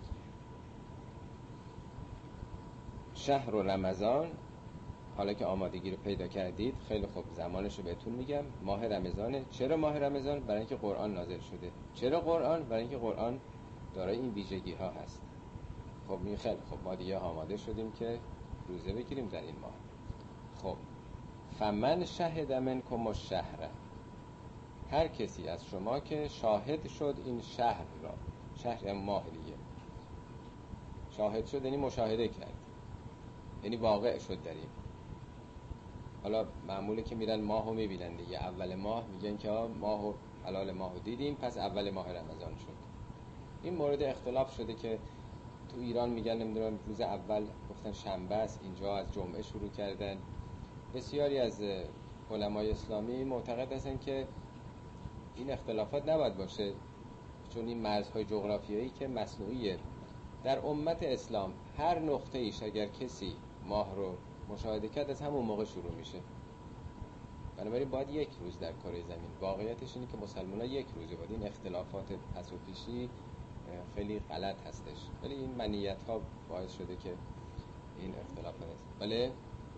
شهر و رمضان، حالا که آمادگی رو پیدا کردید، خیلی خوب زمانش رو بهتون میگم. ماه رمضانه. چرا ماه رمضان؟ برای اینکه قرآن نازل شده. چرا قرآن؟ برای اینکه قرآن دارای این ویژگی ها هست. خب می خیلی خب ما دیگه آماده شدیم که روزه بگیریم در این ماه. خب فمن شهد منکم الشهر، هر کسی از شما که شاهد شد این شهر را، شهر ماه دیگه شاهد شد یعنی مشاهده کرد، یعنی واقع شد در این. حالا معموله که میرن ماهو میبینن دیگه، اول ماه میگن که ماهو حلال ماهو دیدیم پس اول ماه رمضان شد. این مورد اختلاف شده که تو ایران میگن نمیدونم روز اول گفتن شنبه است، اینجا از جمعه شروع کردن. بسیاری از علمای اسلامی معتقد هستن که این اختلافات نباید باشه، چون این مرزهای جغرافیایی که مصنوعیه. در امت اسلام هر نقطه ایش اگر کسی ماه رو مشاهده کرد از همون موقع شروع میشه. بنابراین باید یک روز در کره زمین. واقعیتش اینه که مسلمان ها یک روزه باید. این اختلافات پس و پیشی خیلی غلط هستش، ولی این منیت ها باعث شده که این اختلافات هست. بله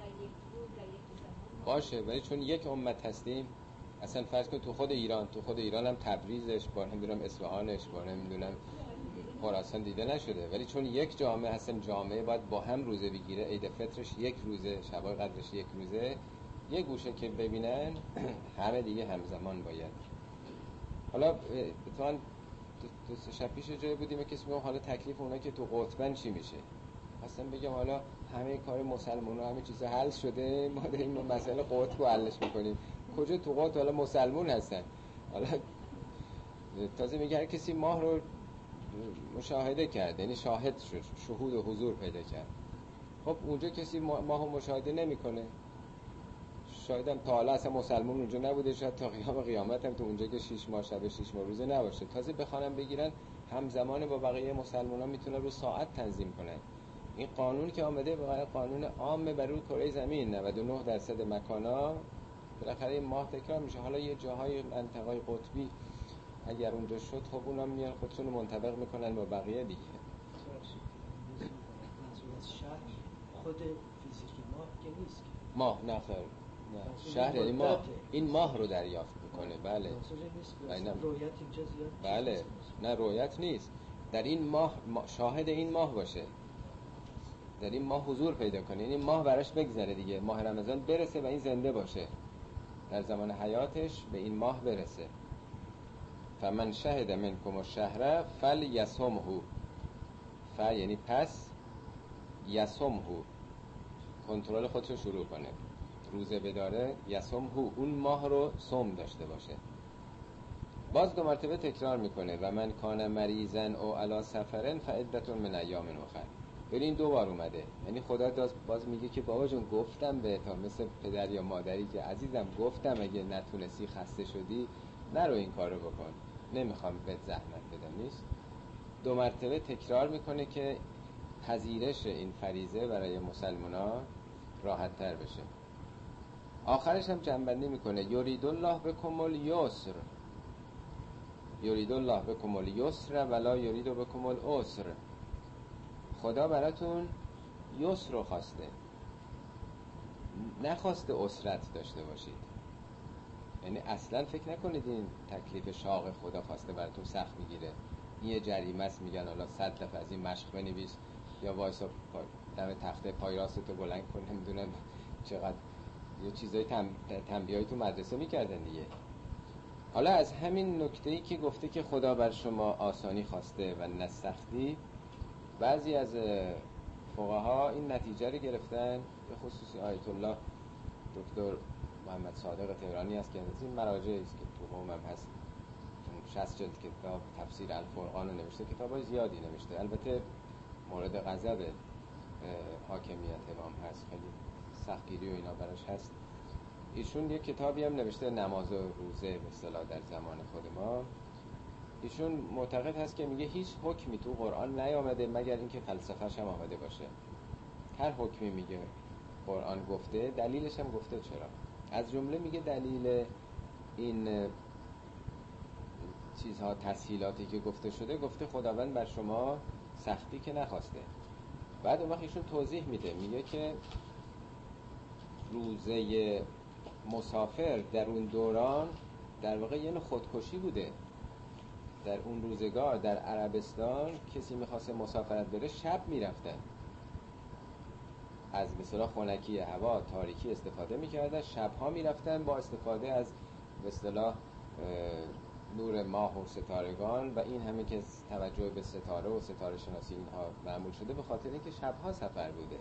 باشه، ولی چون یک امت هستیم، اصلا فرض کن تو خود ایران، تو خود ایران هم تبریزش با نمیدونم اصفهانش با نمیدونم خراسان دیده نشده، ولی چون یک جامعه هستن، جامعه باید با هم روزه بگیره. عید فطرش یک روزه، شبای قدرش یک روزه، یک گوشه که ببینن همه دیگه همزمان باید. حالا بتوان دو سه شب پیش جای بودیم کسی میگم حالا تکلیف اونا که تو قطبن چی میشه. اصلا بگم حالا همه کار مسلمان ها همه چیز حل شده، ما داریم مسئله قطب رو حلش میکنیم. کجا تو قطب حالا مسلمون هستن؟ حالا تازه میگه هر کسی ماه رو مشاهده کرد، یعنی شاهد شد، شهود و حضور پیدا کرد. خب اونجا کسی ماهو مشاهده نمیکنه، شاید هم تا حالا اصلا مسلمون اونجا نبوده، شاید تا قیام قیامت هم تو اونجا که شش ماه شب شش ماه روزه نباشه. تازه بخوانم بگیرن همزمان با بقیه مسلمان‌ها میتونه رو ساعت تنظیم کنه. این قانون که آمده به قانون عام بر روی کره زمین، نود و نه درصد مکانا بالاخره این ماه تکرار میشه. حالا یه جاهای منطقه‌های قطبی اگر اونجا شد خب اونم میان خودشون رو منطبق میکنن با بقیه دیگه. منظور از شهر خود فیزیکی ماه که نیست. ماه نه خیر، نه شهر یعنی ماه، این ماه رو دریافت میکنه. بله نه رویت اینجا زیاد. بله نه رویت نیست، در این ماه شاهد این ماه باشه، در این ماه حضور پیدا کنه، این ماه براش بگذره دیگه، ماه رمضان برسه و این زنده باشه، در زمان حیاتش به این ماه برسه. فمن شهد منکم الشهر فلیصمه، ف یعنی پس، یصمه کنترل خودشو شروع کنه، روزه بداره، یصمه اون ماه رو صوم داشته باشه. باز دو مرتبه تکرار میکنه و من کان مریضن او علی سفرن فعدتون من ایام اخر. ببین دو بار اومده، یعنی خدا باز میگه که بابا جون گفتم به تا، مثل پدر یا مادری که عزیزم گفتم اگه نتونستی خسته شدی نرو این کارو بکن، نمیخوام بهت زحمت بدم. نیست، دو مرتبه تکرار میکنه که پذیرش این فریضه برای مسلمانان راحت تر بشه. آخرش هم جنبندی میکنه یرید الله بکم الیسر، یرید الله بکم الیسر ولا یرید بکم العسر. خدا براتون یسر رو خواسته، نخواسته اسرت داشته باشید. یعنی اصلا فکر نکنید این تکلیف شاق خدا خواسته براتون سخت میگیره. این یه جریمه است، میگن حالا صد دفعه از این مشق بنویس یا وایسا دم تخته پای راستو بلند کن، نمیدونم چقدر یه چیزای تم... تنبیه‌ای تو مدرسه میکردن دیگه. حالا از همین نکته‌ای که گفته که خدا بر شما آسانی خواسته و نه سختی، بعضی از فقها این نتیجه رو گرفتن، به خصوص آیت الله دکتر محمد صادق تهرانی است که از این مراجعی است که تو قوم هم هست، شصت جلد کتاب تفسیر القرآن رو نوشته، کتابای زیادی نوشته. البته مورد غضب حاکمیت امام هست، خیلی سختگیری و اینا براش هست. ایشون یه کتابی هم نوشته نماز و روزه به اصطلاح در زمان خود ما. ایشون معتقد هست که میگه هیچ حکمی تو قرآن نیامده مگر اینکه فلسفه‌ش هم آمده باشه. هر حکمی میگه قرآن گفته دلیلش هم گفته. چرا؟ از جمله میگه دلیل این چیزها، تسهیلاتی که گفته شده، گفته خداوند بر شما سختی که نخواسته. بعد اون وقت ایشون توضیح میده، میگه که روزه مسافر در اون دوران در واقع یه نوع خودکشی بوده. در اون روزگار در عربستان کسی میخواست مسافرت بره شب میرفتن، از مثلا خنکی هوا تاریکی استفاده میکردن، شبها میرفتن با استفاده از به اصطلاح نور ماه و ستارگان و این همه که توجه به ستاره و ستاره شناسی اینها معمول شده به خاطر اینکه شبها سفر بوده.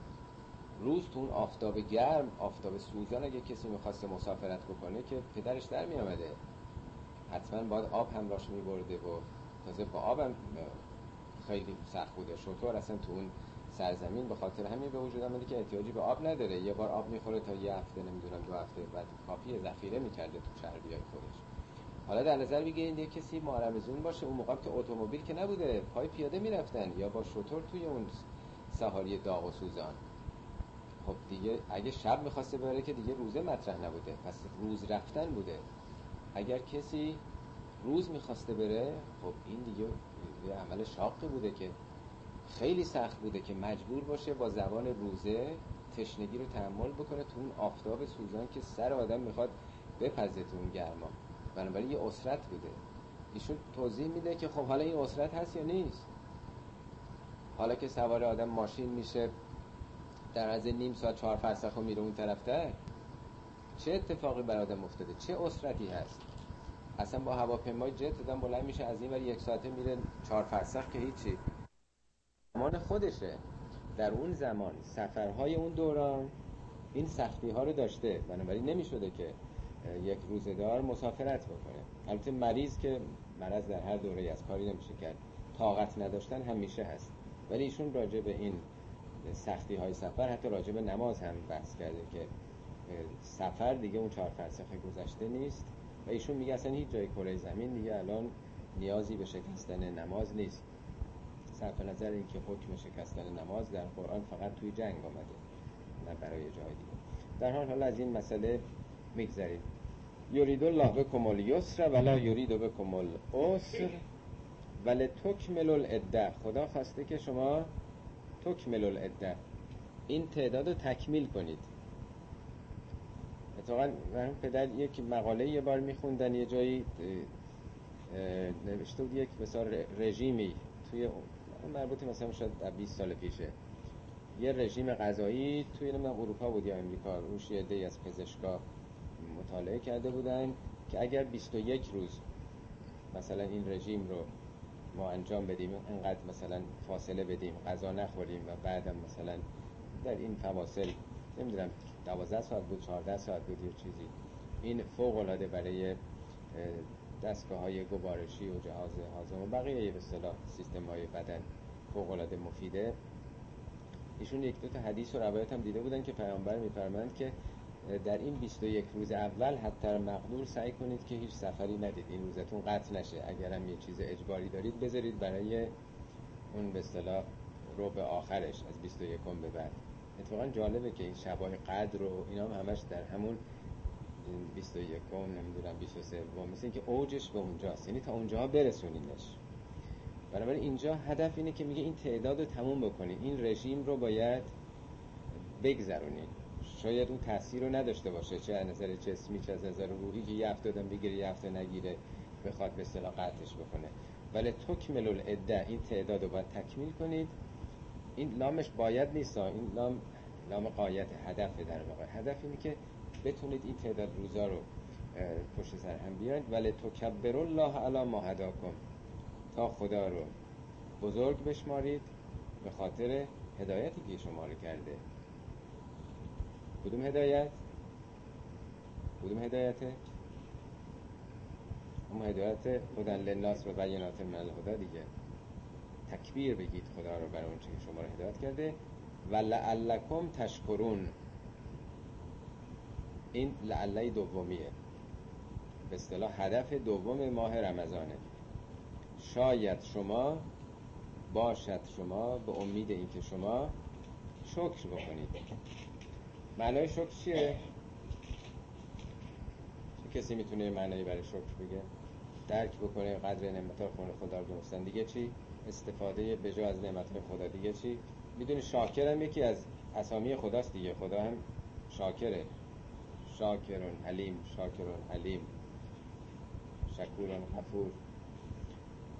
روز تو اون آفتاب گرم، آفتاب سوزان، اگه کسی میخواسته مسافرت بکنه که پدرش در میامده، حتما باید آب همراهش میبرده و تازه با آبم خیلی سخت بوده. شطور اصلا تو اون سرزمین به خاطر همین به وجود آمده که احتیاجی به آب نداره، یه بار آب میخوره تا یه هفته، نمیدونم دو هفته بعد کافیه، ذخیره میکرده تو چربیای خودش. حالا در نظر بگیرید یه کسی محرم‌زون باشه، اون موقع که اتومبیل که نبوده، پای پیاده میرفتن یا با شطور توی اون صحاری داغ و سوزان. خب دیگه اگه شب میخواسته بره که دیگه روزه مطرح نبوده، پس روز رفتن بوده. اگر کسی روز میخواسته بره، خب این دیگه یه عمل شاقی بوده که خیلی سخت بوده که مجبور باشه با زبان روزه تشنگی رو تحمل بکنه تو اون آفتاب سوزان که سر آدم میخواد بپزه تو اون گرما. بنابراین یه اسرت بوده. ایشون توضیح میده که خب حالا این اسرت هست یا نیست؟ حالا که سوار آدم ماشین میشه در از نیم ساعت چهار فرسخ میره اون طرف‌تر، چه اتفاقی بر آدم افتاده؟ چه اسرتی هست؟ اصلا با هواپیمای جت آدم بلند میشه از این ور یک ساعته میره چهار فرسخ که هیچی. زمان خودشه. در اون زمان سفرهای اون دوران این سختی ها رو داشته، بنابراین نمیشده که یک روزگار مسافرت بکنه. البته مریض که مرض در هر دوره از کاری نمیشه کرد، طاقت نداشتن همیشه هست، ولی ایشون راجع به این سختی های سفر حتی راجع به نماز هم بحث کرده که سفر دیگه اون چهار فرسخ گذشته نیست و ایشون میگه اصلا هیچ جای کره زمین دیگه الان نیازی به شکستن نماز نیست. صرف نظر این که حکم شکستن نماز در قرآن فقط توی جنگ آمده، نه برای جای دیگه. در حال حالا از این مسئله میگذریم. یرید الله بکم الیسر ولا یرید بکم العسر ولتکملوا العده. خدا خواسته که شما تکملوا العده، این تعداد رو تکمیل کنید. اتفاقا من پدر یک مقاله یه بار میخوندن یه جایی نوشته بود یک مثلا رژیمی توی مربوط مثلا شاید در بیست سال پیشه، یه رژیم غذایی توی اروپا بود یا امریکا، روش یه عده‌ای از پزشکا مطالعه کرده بودن که اگر بیست و یک روز مثلا این رژیم رو ما انجام بدیم، انقدر مثلا فاصله بدیم، غذا نخوریم و بعدم مثلا در این فواصل نمیدونم دوازده ساعت بود، چهارده ساعت بود یا چیزی، این فوق العاده برای دستگاه های گوارشی و جهاز هاضمه و بقیه به اصطلاح سیستم های بدن فوق العاده مفیده. ایشون یک دو تا حدیث و روایت هم دیده بودن که پیامبر میفرمایند که در این بیست و یک روز اول حتی مقدور سعی کنید که هیچ سفری ندید، این روزتون قطع نشه. اگر هم یه چیز اجباری دارید بذارید برای اون به اصطلاح ربع آخرش از بیست و یکم به بعد. اتفاقا جالبه که این شبای قدر و اینا هم همش در همون بیست و یکم نمیدونم بیست و سه مثل این که اوجش به اونجاست، یعنی تا اونجا برسونینش. بنابراین اینجا هدف اینه که میگه این تعداد رو تموم بکنید، این رژیم رو باید بگذرونید. شاید اون تأثیر رو نداشته باشه، چه از نظر جسمی چه از نظر روحی، که یه هفته دادم بگیره یه هفته نگیره بخواد به اصطلاح قطعش بکنه. ولی تکملوا العده، این تعداد رو باید تکمیل کنید. این لامش باید نیست، این لام لام قایت، هدف در واقع. هدف اینه که بتونید این تعداد روزا رو پشت سر هم بیارید. ولی تکبروا الله علی ما هداکم، تا خدا رو بزرگ بشمارید به خاطر هدایتی که شما رو کرده. کدوم هدایت؟ کدوم هدایته؟ اون هدایت هدی للناس و بینات من الهدی دیگه. تکبیر بگید خدا رو برای اون چیزی که شما رو هدایت کرده. ولعلکم تشکرون، این لعله دومیه، به اصطلاح هدف دوم ماه رمضانه. شاید شما باشد شما به امید این که شما شکر بکنید. معنای شکر چیه؟ چه کسی میتونه معنایی برای شکر بگه؟ درک بکنه قدر نعمت‌های خدا رو دونستن. دیگه چی؟ استفاده بجا از نعمت‌های خدا. دیگه چی؟ میدونی شاکر هم یکی از اسامی خداست دیگه. خدا هم شاکره، شاکرون علیم، شاکرون علیم، شکورون غفور.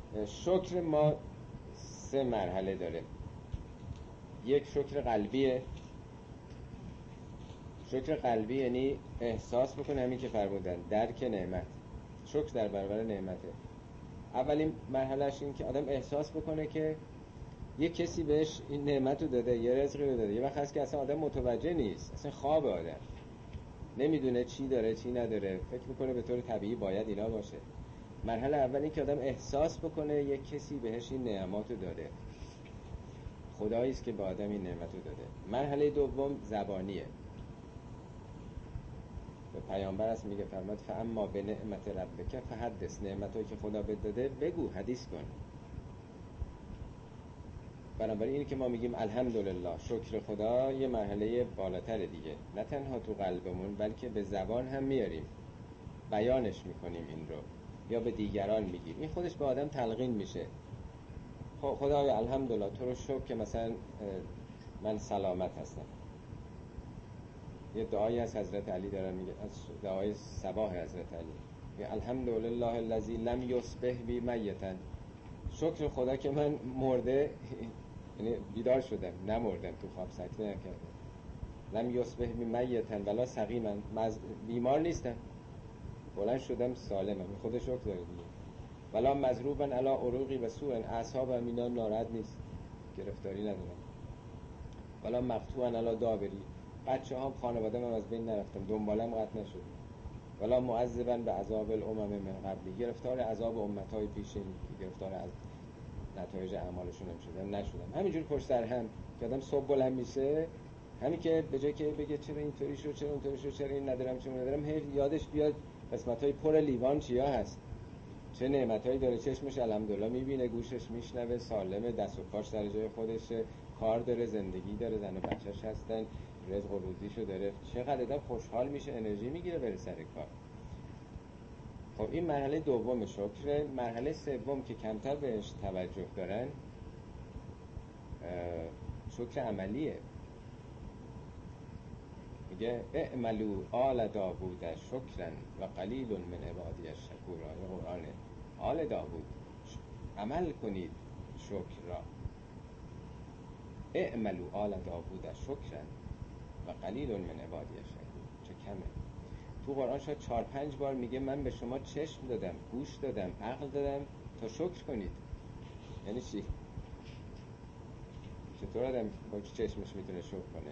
شکر ما سه مرحله داره. یک شکر قلبیه. شکر قلبی یعنی احساس بکنه همین که فرمودن، درک نعمت. شکر در برابر نعمته. اولین مرحلهش این که آدم احساس بکنه که یه کسی بهش این نعمت رو داده، یه رزقی رو داده. یه وقت هست که اصلا آدم متوجه نیست، اصلا خواب آدم نمیدونه چی داره چی نداره، فکر میکنه به طور طبیعی باید اینا باشه. مرحله اول این که آدم احساس بکنه یک کسی بهش این نعمت رو داده، خدایی است که به آدم این نعمت رو داده. مرحله دوم زبانیه. به پیامبر است میگه، فرمود فاما به نعمت ربک فحدث، نعمتایی که خدا بهت داده بگو، حدیث کن. بنابراین اینی که ما میگیم الحمدلله، شکر خدا، یه مرحله بالاتر دیگه، نه تنها تو قلبمون بلکه به زبان هم میاریم، بیانش میکنیم این رو، یا به دیگران میگیم. این خودش به آدم تلقین میشه. خدایا الحمدلله، تو رو شکر که مثلا من سلامت هستم. یه دعایی از حضرت علی دارن میگه، از دعای صباح حضرت علی میگه الحمدلله الذی لم یصبح بی میتا، شکر خدا که من مرده، یعنی بیدار شدم، نمردم، تو خواب سکته نکردم. لم یصبح بی میتا ولا سقیما، بیمار نیستم، بلند شدم سالمم، خود شکر داره دیگه. ولا مضروبا علی عروقی و سوء، اعصابم اینا ناراحت نیست، گرفتاری ندارم. ولا مقطوعا علی دابری، بچه هم خانواده من از بین نرفتم، دنبالم قطع نشد. ولا معذبا به عذاب الامم من قبلی، گرفتار عذاب امتهای پیشین، گرفتار از نتایج اعمالشون نمیشدم نشدم. همینجور پشت سر هم که آدم صبح بلند میشه، همین که به جای که بگه چرا اینطوری شد، چرا اونطوری شد، چرا این ندارم، چرا ندارم، هی یادش بیاد قسمت‌های پر لیوان چیا هست، چه نعمتایی داره. چشمش الحمدلله میبینه، گوشش میشنوه، سالمه، دست و پاش سر جای خودشه، کار داره، زندگی داره، زن و بچه‌ش هستن، رزق و روزیشو داره. چقدر آدم خوشحال میشه، انرژی میگیره بره سر کار. خب این مرحله دوم شکر. مرحله سوم که کمتر بهش توجه دارن، شکر عملیه. میگه اعملوا آل داوود شکرا و قلیل من عبادی الشکور. این قرآنه. آل داوود، عمل کنید شکر را. اعملوا آل داوود شکرا و قلیل من عبادی الشکور. چه کمه. تو قرآن شاید چهار پنج بار میگه من به شما چشم دادم، گوش دادم، عقل دادم تا شکر کنید. یعنی چی؟ چطور آدم با چشمش میتونه شکر کنه؟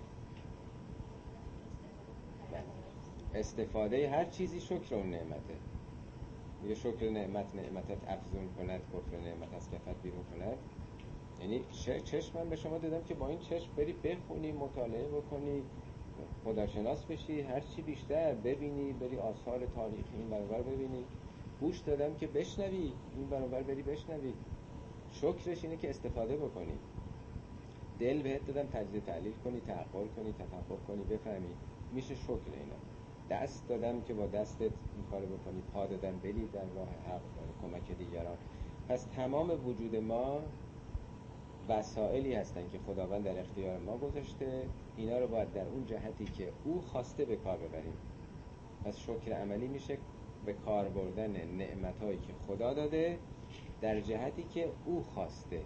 استفاده هر چیزی شکر اون نعمته. میگه شکر نعمت نعمتت افزون کند، کفر نعمت از کفت بیرون کند. یعنی چشم من به شما دادم که با این چشم بری بخونی، مطالعه بکنی، خداشناس بشی، هر چی بیشتر ببینی، بری آثار تاریخی این برابر ببینی. گوش دادم که بشنوی، این برابر بری بشنوی. شکرش اینه که استفاده بکنی. دل بهت دادم تجزیه تحلیل کنی، تعقل کنی، تفکر کنی، بفهمی. میشه شکر اینا. دست دادم که با دستت این کارو بکنی، پا دادم بری در راه حق، کمک دیگران. پس تمام وجود ما وسائلی هستن که خداوند در اختیار ما گذاشته، اینا رو باید در اون جهتی که او خواسته به کار ببریم. پس شکر عملی میشه به کار بردن نعمتایی که خدا داده در جهتی که او خواسته.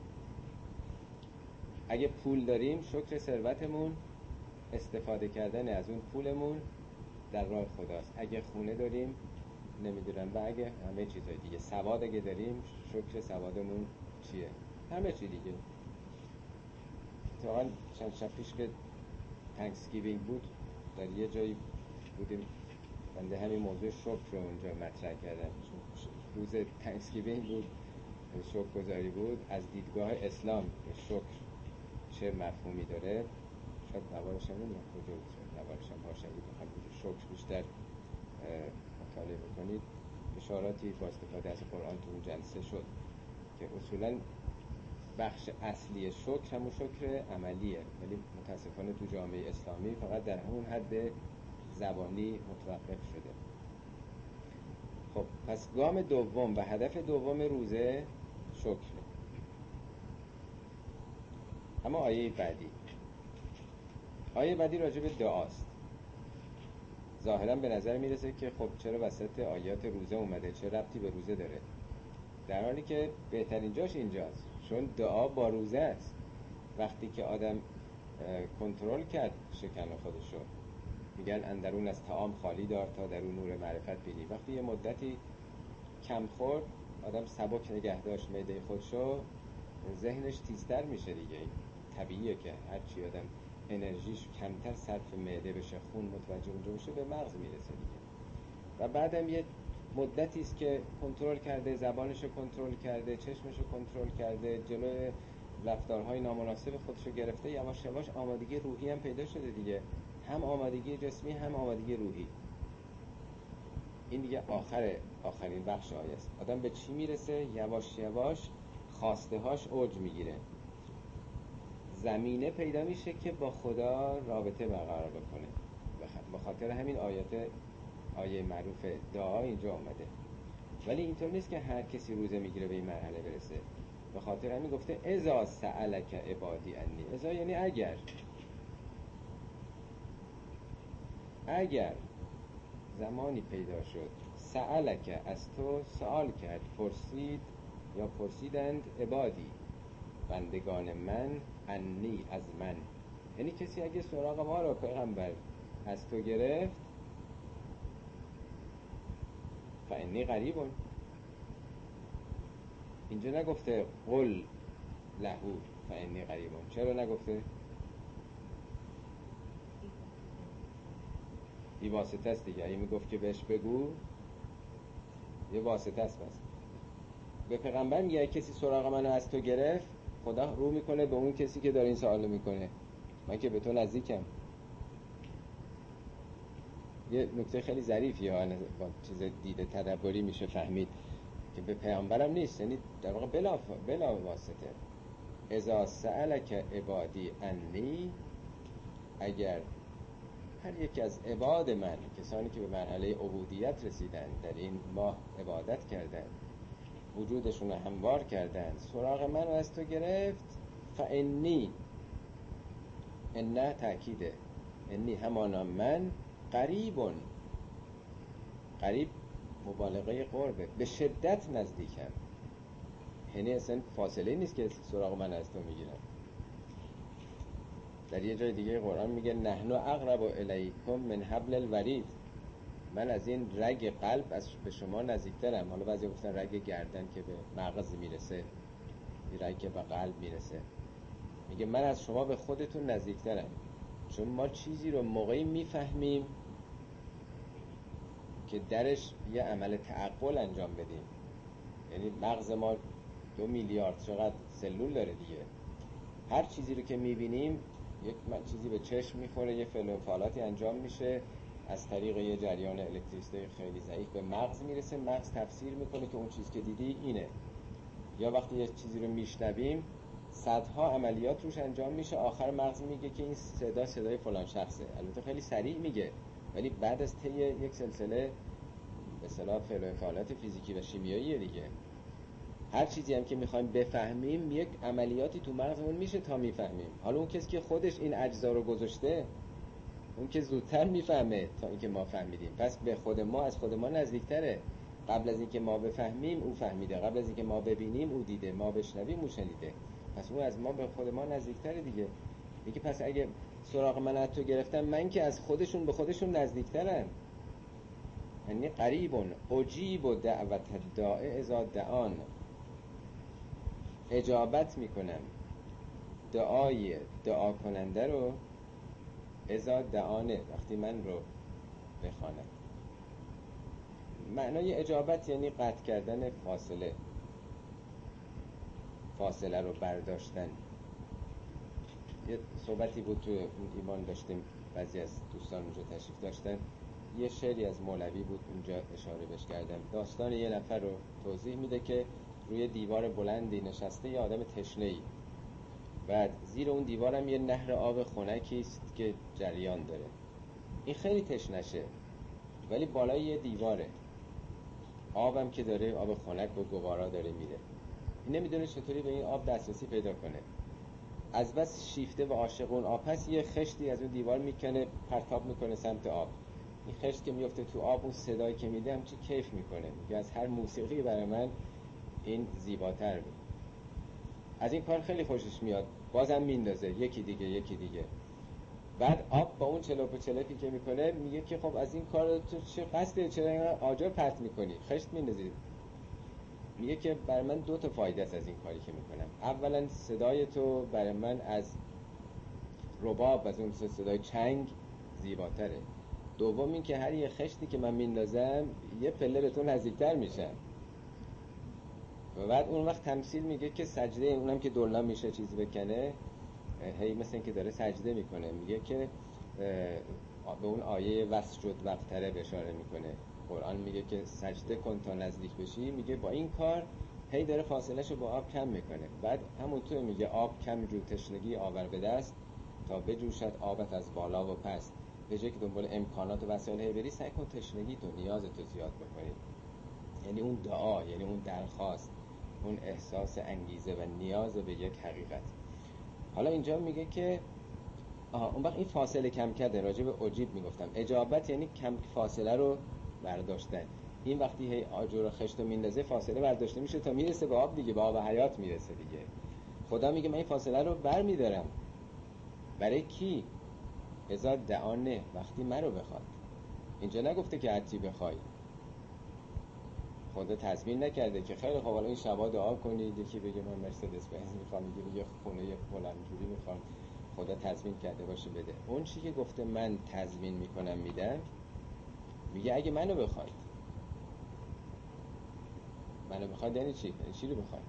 اگه پول داریم، شکر ثروتمون استفاده کردن از اون پولمون در راه خداست. اگه خونه داریم، نمیدونم، و اگه همه چیزای دیگه. سواد اگه داریم، شکر سوادمون چیه؟ همه چی دیگه. اتفاقا چند شب پیش که تانکسگیوینگ بود، در یه جایی بودیم، بنده همین موضوع شکر رو اونجا مطرح کردم. روز تانکسگیوینگ بود، شکر گذاری بود. از دیدگاه اسلام شکر چه مفهومی داره، شاید نوارش هم نمیدونم کجا بود، نوارش هم هاشمی بخوام شکر بیشتر مطالعه بکنید. اشاراتی با استفاده از قرآن تو اون جلسه شد که اصولاً بخش اصلی شکر همون شکر عملیه، ولی متاسفانه تو جامعه اسلامی فقط در همون حد زبانی متوقف شده. خب پس گام دوم و هدف دوم روزه شکر. اما آیه بعدی، آیه بعدی راجع به دعاست. ظاهرا به نظر میرسه که خب چرا وسط آیات روزه اومده، چه ربطی به روزه داره؟ در حالی که بهترین جاش اینجاست، چون دعا با روزه است. وقتی که آدم کنترل کرد شکم خودشو، میگن اندرون از طعام خالی دار تا در اون نور معرفت بینی. وقتی یه مدتی کم خورد، آدم سبک نگه داشت معده خودشو، ذهنش تیزتر میشه دیگه. طبیعیه که هرچی آدم انرژیش کمتر صرف معده بشه، خون متوجه اونجا بشه، به مغز میرسه دیگه. و بعدم یه مدتی است که کنترل کرده، زبانشو کنترل کرده، چشمشو کنترل کرده، جلوی رفتارهای نامناسب خودشو گرفته، یواش یواش آمادگی روحی هم پیدا شده دیگه، هم آمادگی جسمی هم آمادگی روحی. این دیگه آخر آخرین بخش آیه است. آدم به چی میرسه؟ یواش یواش خواسته هاش اوج میگیره، زمینه پیدا میشه که با خدا رابطه برقرار بکنه. به خاطر همین آیات آیه معروف دعا اینجا آمده. ولی اینطور نیست که هر کسی روزه میگیره به این مرحله برسه. به خاطر همین گفته اذا سألک عبادی انی. اذا یعنی اگر اگر زمانی پیدا شد سألک، از تو سوال کرد، پرسید یا پرسیدند عبادی، بندگان من، انی، از من. یعنی کسی اگه سراغ ما رو پیغمبر از تو گرفت، فانی قریبون. اینجا نگفته قل لهو فانی قریبون. چرا نگفته؟ این واسطه است دیگه. این میگفت که بهش بگو، یه واسطه است. بس به پیغمبر میگه کسی سراغ منو از تو گرفت، خدا رو میکنه به اون کسی که داره این سوالو میکنه، من که به تو نزدیکم. یه نکته خیلی ظریفیه ها، با چیز دیده تدبری میشه فهمید که به پیامبرم نیست، یعنی در واقع بلا بلا واسطه. اذا سألک عبادی انی، اگر هر یک از عباد من، کسانی که به مرحله عبودیت رسیدن، در این ماه عبادت کردن، وجودشون رو هموار کردن، سراغ من رو از تو گرفت، فانی، انه تأکیده، انی همانا من، قریبون. قریب مبالغه قربه، به شدت نزدیکم. یعنی اصلا فاصله نیست که سراغ من از تو میگیرم. در یه جای دیگه قرآن میگه نحنو اقرب الیکم من حبل الورید، من از این رگ قلب از به شما نزدیکترم. حالا بعضی گفتن رگ گردن که به مغز میرسه، این رگ که به قلب میرسه. میگه من از شما به خودتون نزدیکترم، چون ما چیزی رو موقعی میفهمیم که درش یه عمل تعقل انجام بدیم. یعنی مغز ما دو میلیارد چقدر سلول داره دیگه. هر چیزی رو که میبینیم، یک چیزی به چشم میخوره، یه فعل و فعالاتی انجام میشه، از طریق یه جریان الکتریسته خیلی ضعیف به مغز میرسه، مغز تفسیر میکنه که اون چیز که دیدی اینه. یا وقتی یه چیزی رو میشنویم، صدها عملیات روش انجام میشه، آخر مغز میگه که این صدا صدای فلان شخصه. البته خیلی سریع میگه، ولی بعد از طی یک سلسله به اصطلاح فعل و فعالیت فیزیکی و شیمیایی دیگه. هر چیزی هم که میخوایم بفهمیم، یک عملیاتی تو مغزمون میشه تا میفهمیم. حالا اون کسی که خودش این اجزا رو گذاشته، اون که زودتر میفهمه تا اینکه ما فهمیدیم. پس به خود ما از خود ما نزدیکتره. قبل از اینکه ما بفهمیم او فهمیده، قبل از اینکه ما ببینیم او دیده، ما بشنویم او شنیده. پس اون از ما به خود ما نزدیکتره دیگه. میگه پس اگه سراغ من از تو گرفتم، من که از خودشون به خودشون نزدیکترم. یعنی قریبون اجیب دعوت الداع اذا دعان، اجابت میکنم دعای دعا کننده رو اذا دعانه، وقتی من رو بخواند. معنای اجابت یعنی قطع کردن فاصله، فاصله رو برداشتن. یه صحبتی بود تو ایمان داشتیم، بعضی از دوستان اونجا تشریف داشتن، یه شعری از مولوی بود اونجا اشاره بهش کردم. داستان یه نفر رو توضیح میده که روی دیوار بلندی نشسته یه آدم تشنه‌ای، بعد زیر اون دیوارم یه نهر آب خنکی است که جریان داره. این خیلی تشنشه، ولی بالای یه دیواره، آبم که داره، آب خنک و گوارا داره میره. این نمیدونه چطوری به این آب دسترسی پیدا کنه. از بس شیفته و عاشق اون آب هست، یه خشتی از اون دیوار میکنه، پرتاب میکنه سمت آب. این خشت که میفته تو آب، اون صدایی که میده همچی کیف میکنه، میگه از هر موسیقی برای من این زیباتر بود. از این کار خیلی خوشش میاد، بازم میندازه یکی دیگه یکی دیگه. بعد آب با اون چلوپ و چلپی که میکنه میگه که خب از این کار تو چه قصده، چرا اینقدر آجر پرت میکنی، خشت میندازی؟ میگه که برای من دو تا فایده است از این کاری که میکنم. اولا صدای تو برای من از رباب، از اون صدای چنگ زیباتره. دوم این که هر یه خشتی که من میندازم یه پله به تو نزدیکتر میشم. و بعد اون وقت تمثیل میگه که سجده، اونم که دلنا میشه چیزی بکنه، هی مثل این که داره سجده میکنه. میگه که به اون آیه وسجد وقتره اشاره میکنه. قرآن میگه که سجده کن تا نزدیک بشی. میگه با این کار هی داره فاصلهشو با آب کم میکنه. بعد همونطور میگه آب کم جو تشنگی آور به دست، تا بجوشد آبت از بالا و پست. به جای که دنبال امکانات و وسایل هی بری، سعی کن تشنگی تو، نیازت رو زیاد بکنی. یعنی اون دعا، یعنی اون درخواست، اون احساس انگیزه و نیاز به یک حقیقت. حالا اینجا میگه که آها اون وقت این فاصله کم کرده. راجع به اجیب میگفتم، اجابت یعنی کم فاصله رو برداشتن. این وقتی هی آجر و خشت رو میندازه، فاصله برداشته میشه تا میرسه به آب دیگه، به آب حیات میرسه دیگه. خدا میگه من این فاصله رو بر میدارم. برای کی؟ اذا دعانه، وقتی من رو بخواد. اینجا نگفته که هرچی بخوای. خدا تضمین نکرده که خیلی خوب حالا این شبا دعا کنید، یکی بگه من مرسدس بنز میخوام، یکی بگه خونه بلندجوری میخوام. خدا تضمین کرده باشه بده. اون چی که گفته من تضمین میکنم میدم، میگه اگه منو بخواید. منو بخواید یعنی چی؟ یعنی چی رو بخواید؟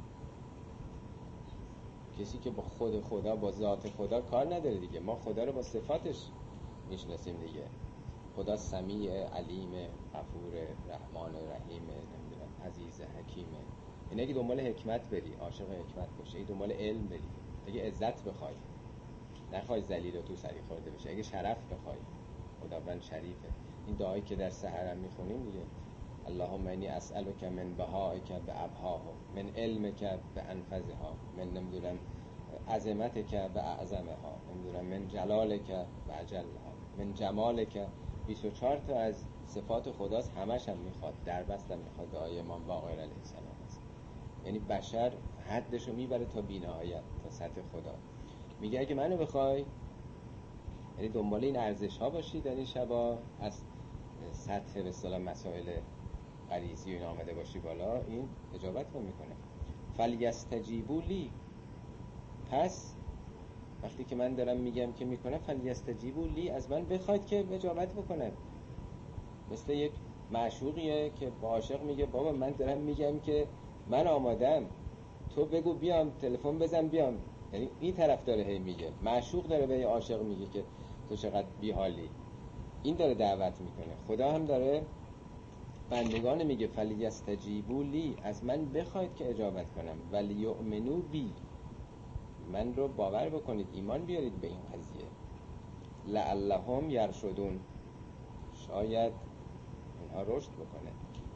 کسی که با خود خدا، با ذات خدا کار نداره دیگه. ما خدا رو با صفاتش میشناسیم دیگه. خدا سمیع، علیم، غفور، رحمان، رحیم، نمیدونم عزیز، حکیمه. اینه اگه دنبال حکمت بری، عاشق حکمت باشی، اگه دنبال علم بری، اگه عزت بخوای، نخوای ذلیل و تو سری خورده بشی، اگه شرف بخوای، خداوند شریفه. این دعایی که در سحر هم میخونیم دیگه، اللهم انی اسألک من بهائک بابهاها، من علمک بانفذها، من نمیدونم عظمتک باعظمها، نمیدونم من جلالک باجلها، من جمالک. بیست و چهار تا از صفات خداست، همش هم میخواد، در بست هم میخواد. دعای امام باقر علیه السلام است. یعنی بشر حدشو میبره تا بی‌نهایت، تا سطح خدا. میگه اگه منو بخوای، یعنی دنبال این ارزش ها باشی در این شبا، از سطح به اصطلاح مسائل غریزی و این آمده باشی بالا، این اجابت رو میکنه. فلیستجیبوا لی، پس وقتی که من دارم میگم که میکنم، فلیستجیبوا لی، از من بخواید که اجابت بکنم. مثل یک معشوقیه که با عاشق میگه بابا من دارم میگم که من آمادم، تو بگو بیام، تلفن بزن بیام. یعنی این طرف داره هی میگه، معشوق داره به عاشق میگه که تو چقدر بیحالی. این داره دعوت میکنه. خدا هم داره بندگان میگه فلیستجیبوا لی، از من بخواید که اجابت کنم، ولیؤمنوا بی، من رو باور بکنید، ایمان بیارید به این قضیه. لعلهم یرشدون، شاید اونها رشد بکنه.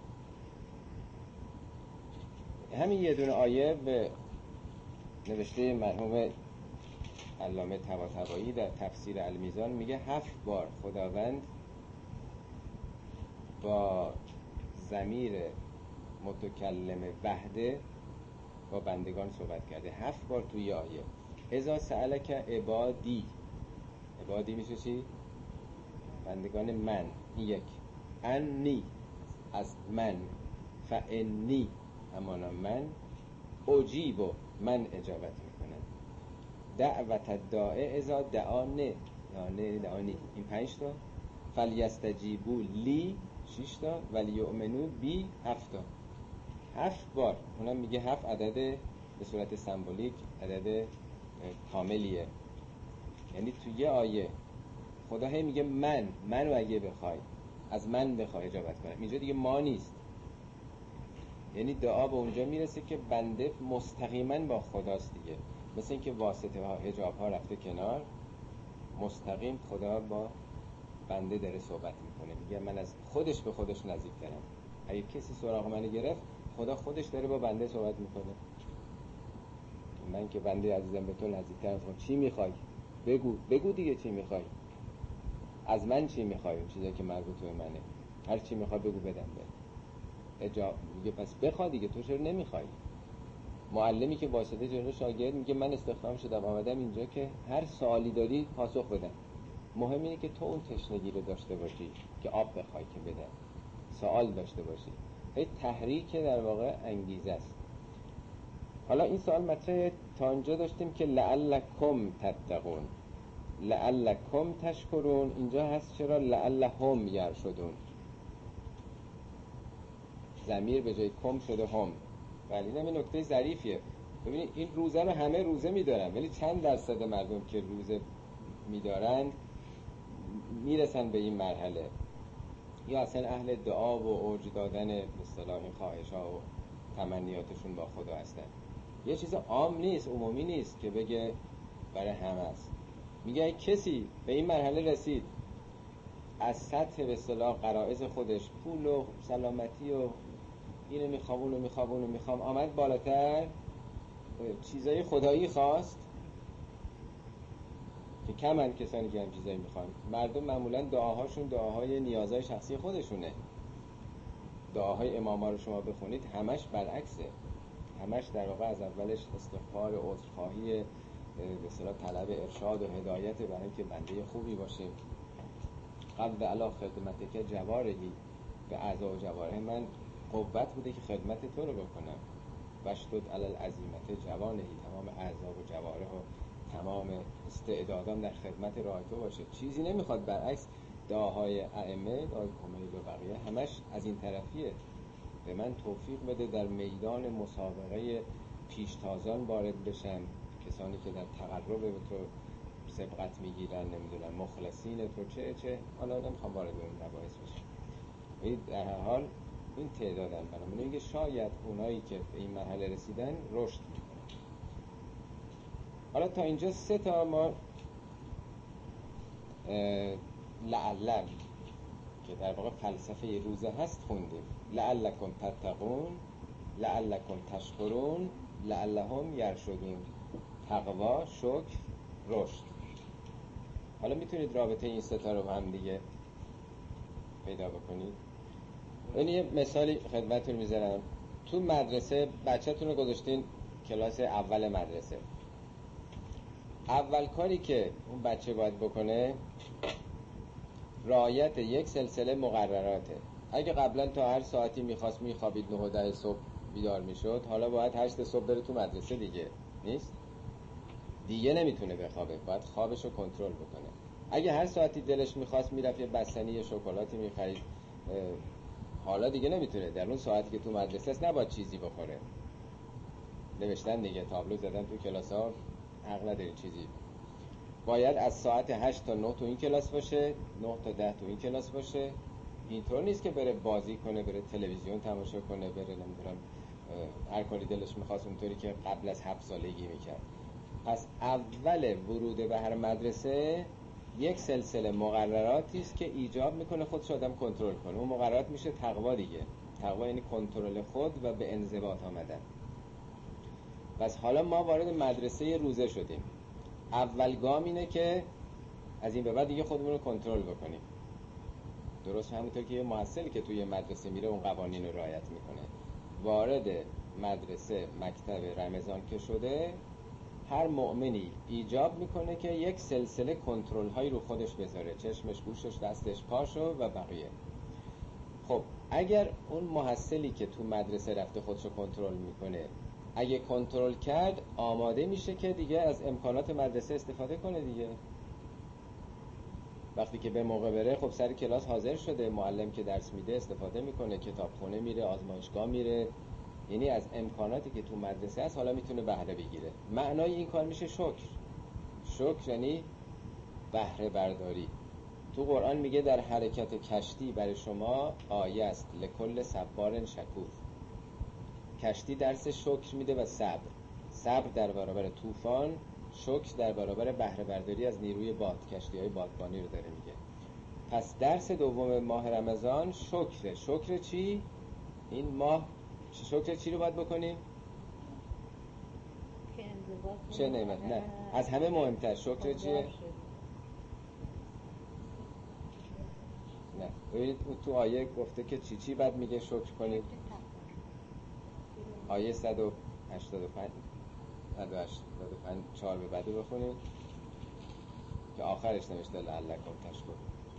همین یه دونه آیه به نوشته مرحوم علامه طباطبایی در تفسیر المیزان میگه هفت بار خداوند با ضمیر متکلم وحده با بندگان صحبت کرده. هفت بار توی آیه. اذا سألک عبادی، عبادی میشه چی؟ بندگان من. این یک. انی، از من. فانی، همانا من. اجیبو، من اجابت میکنم. دعوت الداعی اذا دعانه، دعانه دعانی، این پنج تا. فلیستجیبوا لی، شش تا. ولیؤمنوا بی، هفت تا. هفت بار. اونم میگه هفت عدد به صورت سمبولیک، عدد کاملیه. یعنی تو یه آیه خدا هی میگه من، منو اگه بخوای، از من بخوای اجابت کنم. اینجا دیگه ما نیست. یعنی دعا به اونجا میرسه که بنده مستقیما با خداست دیگه. مثل این که واسطه ها، حجاب ها رفته کنار، مستقیم خدا با بنده داره صحبت میکنه. میگه من از خودش به خودش نزدیکترم. اگه کسی سراغ منو گرفت، خدا خودش داره با بنده صحبت میکنه. من که بنده عزیزم به تو نزدیکترم، چی میخوای؟ بگو، بگو دیگه چی میخوای؟ از من چی میخوای؟ اون چیزی که مربوط به منه. هر چی میخوای بگو بدم بده. اجا میگه پس بخواد دیگه، تو چرا نمیخوای؟ معلمی که واسطه جلو شاگرد میگه من استخدام شدم آمدم اینجا که هر سوالی داری پاسخ بدم، مهم اینه که تو اون تشنگی رو داشته باشی که آب بخوای که بده، سوال داشته باشی. این تحریک در واقع انگیزه است. حالا این سوال مطرحه، تا اینجا داشتیم که لعلکم تتقون، لعلکم تشکرون، اینجا هست چرا لعلهم یرشدون، ضمیر به جای کم شده هم. ولی این نکته ظریفیه. ببینید این روزه رو همه روزه میدارن، ولی چند درصد مردم که روزه میدارن میرسن به این مرحله، یا اصلا اهل دعا و اوج دادن به اصطلاح این خواهش ها و تمنیاتشون با خدا هستن. یه چیز عام نیست، عمومی نیست که بگه برای همه است. میگه کسی به این مرحله رسید، از سطح به اصطلاح غرایز خودش، پول و سلامتی و اینو میخوام اونو میخوام اونو میخوام، آمد بالاتر، چیزای خدایی خواست که کمن کسانی که هم چیزایی میخوان. مردم معمولا دعاهاشون دعاهای نیازهای شخصی خودشونه. دعاهای اماما رو شما بخونید همش برعکسه، همش در واقع از اولش استغفار و عذرخواهی، به اصطلاح طلب ارشاد و هدایت برای اینکه بنده خوبی باشیم. قبل علا خدمت که جوارهی، به اعضا و جواره من قوت بوده که خدمت تو رو بکنم. وشتد علی العزیمت جوانهی، تمام اعضا و جواره و تمام استعدادام در خدمت راه تو باشه. چیزی نمیخواد، برعکس دعاهای ائمه، دعای کمیل و بقیه همش از این طرفیه. به من توفیق بده در میدان مسابقه پیشتازان وارد بشم، کسانی که در تقرب به تو سبقت میگیرن، نمیدونم مخلصین تو چه چه، حالا نمیخوام وارد اون مباحث بشم. این در هر حال این تعدادن. برای میگه شاید اونایی که به این مرحله رسیدن رشد میکنن. حالا تا اینجا سه تا ما لعلم که در واقع فلسفه روزه هست خوندیم. لعلکم تتقون، لعلکم تشکرون، لعلهم یرشدون. تقوا، شکر، رشد. حالا میتونید رابطه این سه تا رو با هم دیگه پیدا بکنید. این یه مثالی خدمتتون میذارم. تو مدرسه بچه‌تون رو گذاشتین کلاس اول مدرسه. اول کاری که اون بچه باید بکنه رعایت یک سلسله مقرراته. اگه قبلا تا هر ساعتی میخواست میخوابید، نه و ده صبح بیدار میشد، حالا باید هشت صبح بره تو مدرسه دیگه. نیست؟ دیگه نمیتونه بخوابه، باید خوابش رو کنترل بکنه. اگه هر ساعتی دلش میخواست میرفت یه بستنی یا شکلاتی میخرید، حالا دیگه نمیتونه. در اون ساعتی که تو مدرسه است نباید چیزی بخوره. نوشتن دیگه، تابلو زدن تو کلاس ها، حق نداری چیزی. باید از ساعت هشت تا نه تو این کلاس باشه، نه تا ده تو این کلاس باشه. اینطور نیست که بره بازی کنه، بره تلویزیون تماشا کنه، بره نمیدونم هر کاری دلش میخواست اونطوری که قبل از هفت سالگی میکرد. پس اول ورود به هر مدرسه یک سلسله مقرراتی است که ایجاب میکنه خودش آدم کنترل کنه. اون مقررات میشه تقوا دیگه. تقوا یعنی کنترل خود و به انضباط آمدن. پس حالا ما وارد مدرسه روزه شدیم. اول گام اینه که از این به بعد دیگه خودمون رو کنترل بکنیم. درست همونطور که یه محصلی که توی مدرسه میره اون قوانین رو رعایت میکنه. وارد مدرسه مکتب رمضان که شده، هر مؤمنی ایجاب میکنه که یک سلسله کنترل هایی رو خودش بذاره، چشمش، گوشش، دستش، پاشو و بقیه. خب اگر اون محصلی که تو مدرسه رفته خودش رو کنترل میکنه، اگه کنترل کرد آماده میشه که دیگه از امکانات مدرسه استفاده کنه دیگه. وقتی که به موقع بره، خب سر کلاس حاضر شده، معلم که درس میده استفاده میکنه، کتابخونه میره، آزمایشگاه میره، یعنی از امکاناتی که تو مدرسه هست حالا میتونه بهره بگیره. معنای این کار میشه شکر. شکر یعنی بهره برداری. تو قرآن میگه در حرکت کشتی برای شما آیه است، لکل صبار شکور. کشتی درس شکر میده و صبر. صبر در برابر طوفان، شکر در برابر بهره برداری از نیروی باد، کشتی های بادبانی رو داره میگه. پس درس دوم ماه رمضان شکر. شکر چی؟ این ماه شکر چی رو باید بکنیم؟ چه نعمت؟ نه، از همه مهمتر شکر چیه؟ نه ببینید اون تو آیه گفته که چی چی بعد میگه شکر کنید. آیه صد و هشتاد و پنج صد و هشتاد و پنج چهار به بعدی بخونید که آخرش نوشته لعلکم تشکرون.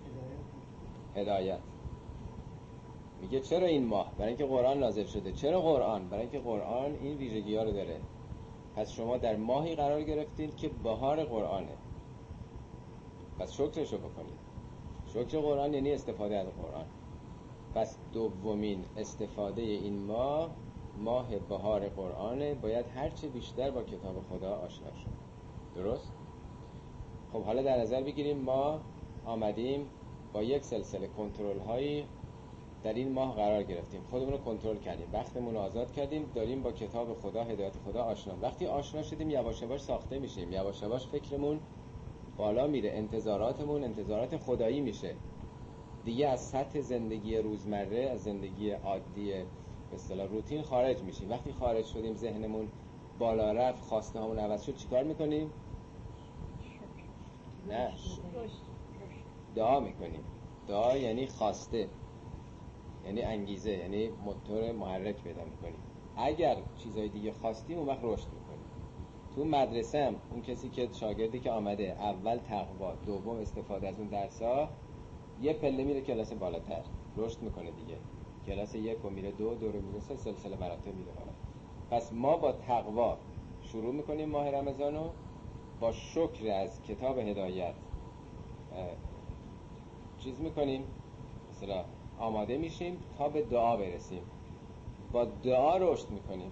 هدایت میگه چرا این ماه؟ برای اینکه قرآن نازل شده. چرا قرآن؟ برای اینکه قرآن این ویژگی ها رو داره. پس شما در ماهی قرار گرفتید که بهار قرآنه، پس شکرشو بکنید. شکر قرآن یعنی استفاده از قرآن. پس دومین استفاده این ماه ماه بهار قرآنه، باید هرچه بیشتر با کتاب خدا آشنا شد. درست؟ خب حالا در نظر بگیریم ما آمدیم با یک سلسله کنترل هایی در این ماه قرار گرفتیم، خودمون رو کنترل کردیم، وقتمون رو آزاد کردیم، داریم با کتاب خدا، هدایت خدا آشنا. وقتی آشنا شدیم یواش یواش ساخته میشیم، یواش یواش فکرمون بالا میره، انتظاراتمون انتظارات خدایی میشه دیگه. از سطح زندگی روزمره، از زندگی عادی به اصطلاح روتین خارج میشیم. وقتی خارج شدیم ذهنمون بالا رفت، خواسته هامون عوض شد، چیکار میکنیم؟ نه، دعا میکنیم. دعا یعنی خواسته، یعنی انگیزه، یعنی موتور محرک پیدا میکنیم. اگر چیزای دیگه خواستیم اون وقت رشد میکنیم. تو مدرسه هم اون کسی که شاگردی که آمده اول تقوا، دوم استفاده از اون درس‌ها، یه پله میره کلاس بالاتر، رشد میکنه دیگه. کلاس یک و میره دو، دو رو میره سه، سلسله مراتب میره بالا. پس ما با تقوا شروع میکنیم ماه رمضانو، با شکر از کتاب هدایت چیز میکنیم، مثلا آماده میشیم تا به دعا برسیم. با دعا رشد میکنیم.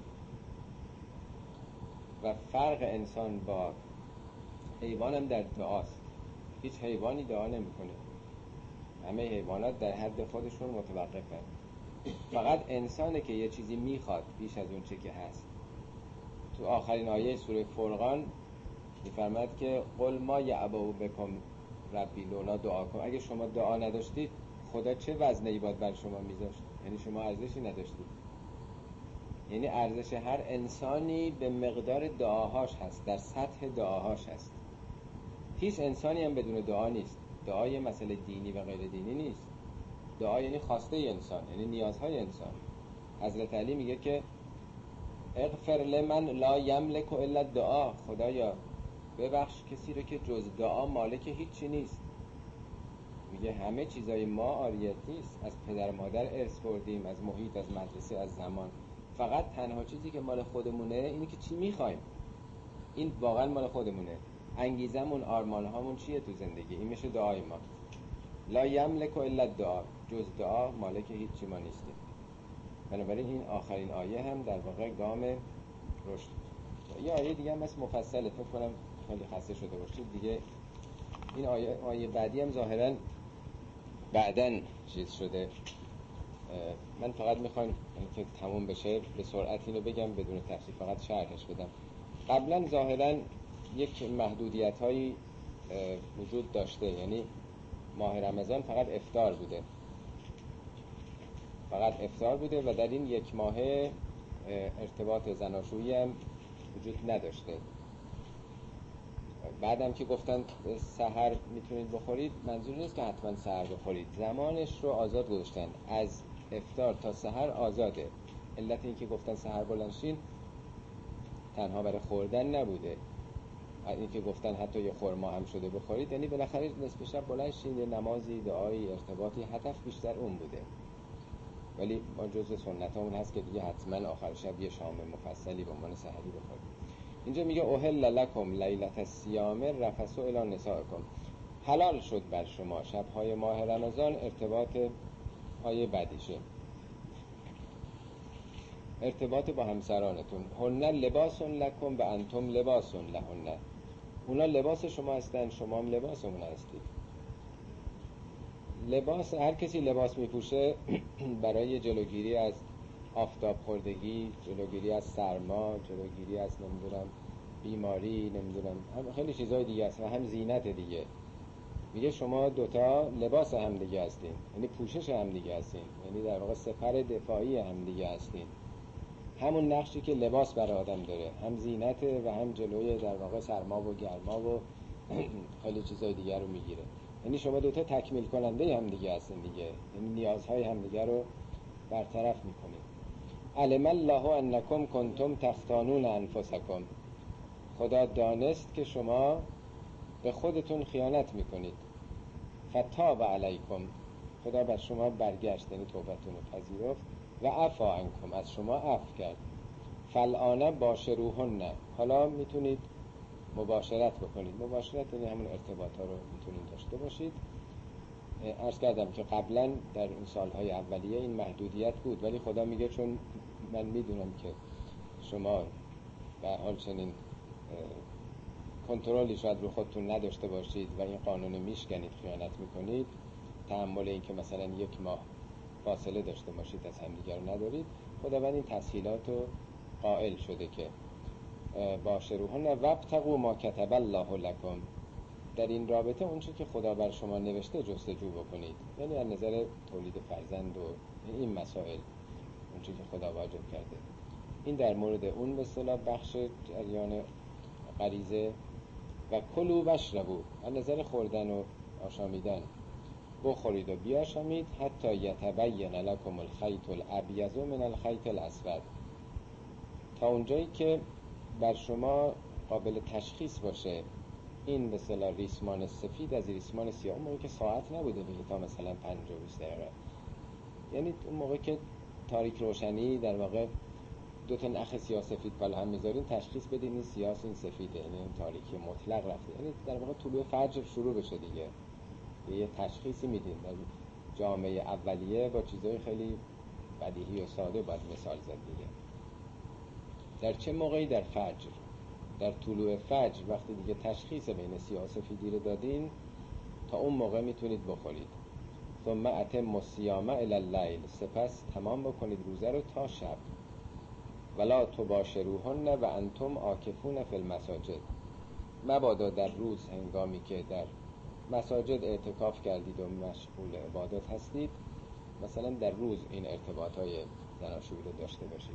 و فرق انسان با حیوان هم در دعاست. هیچ حیوانی دعا نمیکنه، همه حیوانات در حد خودشون متوقفن. فقط انسانه که یه چیزی میخواد بیش از اون چه که هست. تو آخرین آیه سوره فرقان میفرماد که قل ما یعبأ بکم ربی لولا دعاکم. اگه شما دعا نداشتید خدا چه وزنه‌ای باید بر شما میذاشت؟ یعنی شما ارزشی نداشتید. یعنی ارزش هر انسانی به مقدار دعاهاش هست، در سطح دعاهاش هست. هیچ انسانی هم بدون دعا نیست. دعا یه مسئله دینی و غیر دینی نیست. دعا یعنی خواسته انسان، یعنی نیازهای انسان. حضرت علی میگه که اغفر لمن لا یملک الا الدعا. خدایا ببخش کسی رو که جز دعا مالک هیچی نیست. میگه همه چیزای ما عاریت نیست، از پدر مادر ارث بردیم، از محیط، از مدرسه، از زمان. فقط تنها چیزی که مال خودمونه اینه که چی میخوایم. این واقعا مال خودمونه. انگیزمون، آرمانهامون چیه تو زندگی؟ این میشه دعای ما. لا یملک الا الدعا. جز دعا مالک هیچی ما نیستیم. بنابراین این آخرین آیه هم در واقع گام رشد. یه آیه دیگه هم بس مفصله، فکر کنم خیلی خسته شده باشید دیگه. این آیه آیه بعدی هم ظاهراً بعداً چیز شده. من فقط میخوام که تموم بشه به سرعت اینو بگم بدون تفصیل، فقط شرحش بدم. قبلا ظاهراً یک محدودیت هایی وجود داشته، یعنی ماه رمضان فقط افطار بوده، فقط افطار بوده و در این یک ماه ارتباط زناشویی هم وجود نداشته. بعدم که گفتن سحر میتونید بخورید، منظور نیست که حتما سحر بخورید، زمانش رو آزاد گذاشتن، از افطار تا سحر آزاده. علت این که گفتن سحر بلندشین تنها برای خوردن نبوده، این که گفتن حتی یه خرما هم شده بخورید، یعنی بالاخره نصف شب بلندشین، یه نمازی، دعایی، ارتباطی، هدف بیشتر اون بوده. ولی ما جزء سنتامون هست که دیگه حتما آخر شب یه شام مفصلی به عنوان سحری بخورید. اینجا میگه اوهل لکم لیلة الصیام رفثوا الی نسائکم. حلال شد بر شما شبهای ماه رمضان. ارتباط آیه بعدیشه، ارتباط با همسرانتون. هن لباس لکم و انتم لباس لهن. اونا لباس شما هستن، شما هم لباس اونا هستید. لباس، هر کسی لباس میپوشه برای جلوگیری از آفتاب خوردگی، جلوگیری از سرما، جلوگیری از نمیدونم بیماری، نمیدونم هم خیلی چیزای دیگه است و هم زینت دیگه. میگه شما دوتا لباس هم دیگه هستین، یعنی پوشش هم دیگه هستین، یعنی در واقع سپر دفاعی هم دیگه هستین. همون نقشی که لباس برای آدم داره، هم زینت و هم جلوی در واقع سرما و گرما و خیلی چیزای دیگه رو میگیره. یعنی شما دوتا تکمیل کننده هم دیگه هستین دیگه، یعنی نیازهای همدیگه رو برطرف میکنید. علم الله انکم کنتم تختانون انفسکم، خدا دانست که شما به خودتون خیانت میکنید. فتاب علیکم، خدا بر شما برگشت، یعنی توبتون رو پذیرفت. و عفا عنکم، از شما عفو کرد. فالآن باشروهن، حالا میتونید مباشرت بکنید. مباشرت یعنی همون ارتباط ها رو میتونید داشته باشید. عرض کردم که قبلا در اون سالهای اولیه این محدودیت بود، ولی خدا میگه چون من میدونم که شما به حال چنین کنترلی شاید رو خودتون نداشته باشید و این قانون میشکنید، خیانت میکنید، تحمل این که مثلا یک ماه فاصله داشته باشید از همدیگر رو ندارید، خداوند این تسهیلات رو قائل شده که باشروهن وابتغوا ما کتب الله لکم، در این رابطه اونچه که خدا بر شما نوشته جستجو بکنید، یعنی از نظر تولید فرزند و این مسائل اونچه که خدا واجب کرده. این در مورد اون به اصطلاح بخش جریان غریزه. و کلوا واشربوا، از نظر خوردن و آشامیدن بخورید و بیاشامید. حتی یتبین لکم الخیط الابیض من الخیط الاسود، تا اونجایی که بر شما قابل تشخیص باشه این به اصطلاح ریسمان سفید از ریسمان سیاه. اون موقع که ساعت نبوده دیگه تا مثلا پنج و بیست دقیقه، یعنی اون موقع که تاریک روشنی در واقع دو تا نخ سیاه سفید بالا هم میذارین تشخیص بدین این سیاه این سفیده، یعنی این تاریکی مطلق رفته، یعنی در واقع طلوع فجر شروع بشه دیگه. یه تشخیصی میدین. در جامعه اولیه با چیزای خیلی بدیهی و ساده باید مثال زد دیگه. در چه موقعی؟ در فجر، در طلوع فجر، وقتی دیگه تشخیص بین سیاه و سفیدی رو دادین، تا اون موقع میتونید بخورید. ثم اتموا الصیام الی اللیل، سپس تمام بکنید روزه رو تا شب. ولا تباشروهن و انتم عاکفون فی المساجد، مبادا در روز هنگامی که در مساجد اعتکاف کردید و مشغول عبادت هستید، مثلا در روز این ارتباطهای زناشویی رو داشته باشید.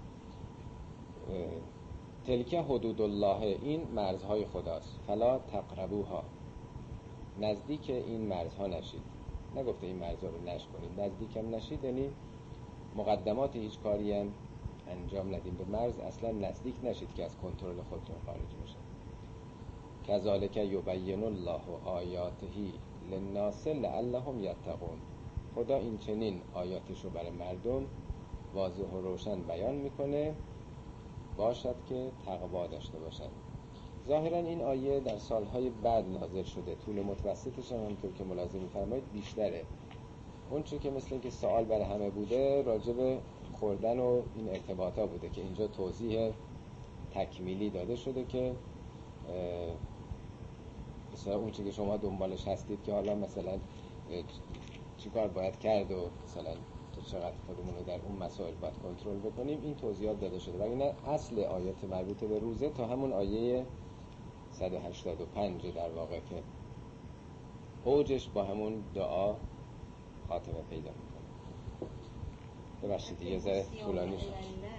تلک حدود الله، این مرزهای خداست. فلا تقربوها، نزدیک این مرزها نشید. نگفته این مرزها رو نشکنید، نزدیکم نشید یعنی مقدمات هیچ کاری هم انجام ندیم به مرز، اصلا نزدیک نشید که از کنترل خودتون خارج بشه. کذالک یبین الله آیاته للناس لعلهم یتقون، خدا این چنین آیاتشو برای مردم واضح و روشن بیان میکنه باشد که تقوا داشته باشند. ظاهرا این آیه در سالهای بعد نازل شده، طول متوسطش هم همونطور که ملاحظه می‌فرمایید بیشتره. اون چون که مثل اینکه سوال برای همه بوده راجع به خوردن و این ارتباطا بوده که اینجا توضیح تکمیلی داده شده که مثلا اون چیزی که شما دنبالش هستید که حالا مثلا چیکار باید کرد و مثلا تو چقدر خودمون رو در اون مسائل باید کنترل بکنیم، این توضیحات داده شده. ولی نه، اصل آیات مربوط به روزه تا همون آیه صد و هشتاد و پنج در واقع که اوجش با همون دعا خاتمه پیدا میکنه. ببخشید دیگه ذره طولانی شد.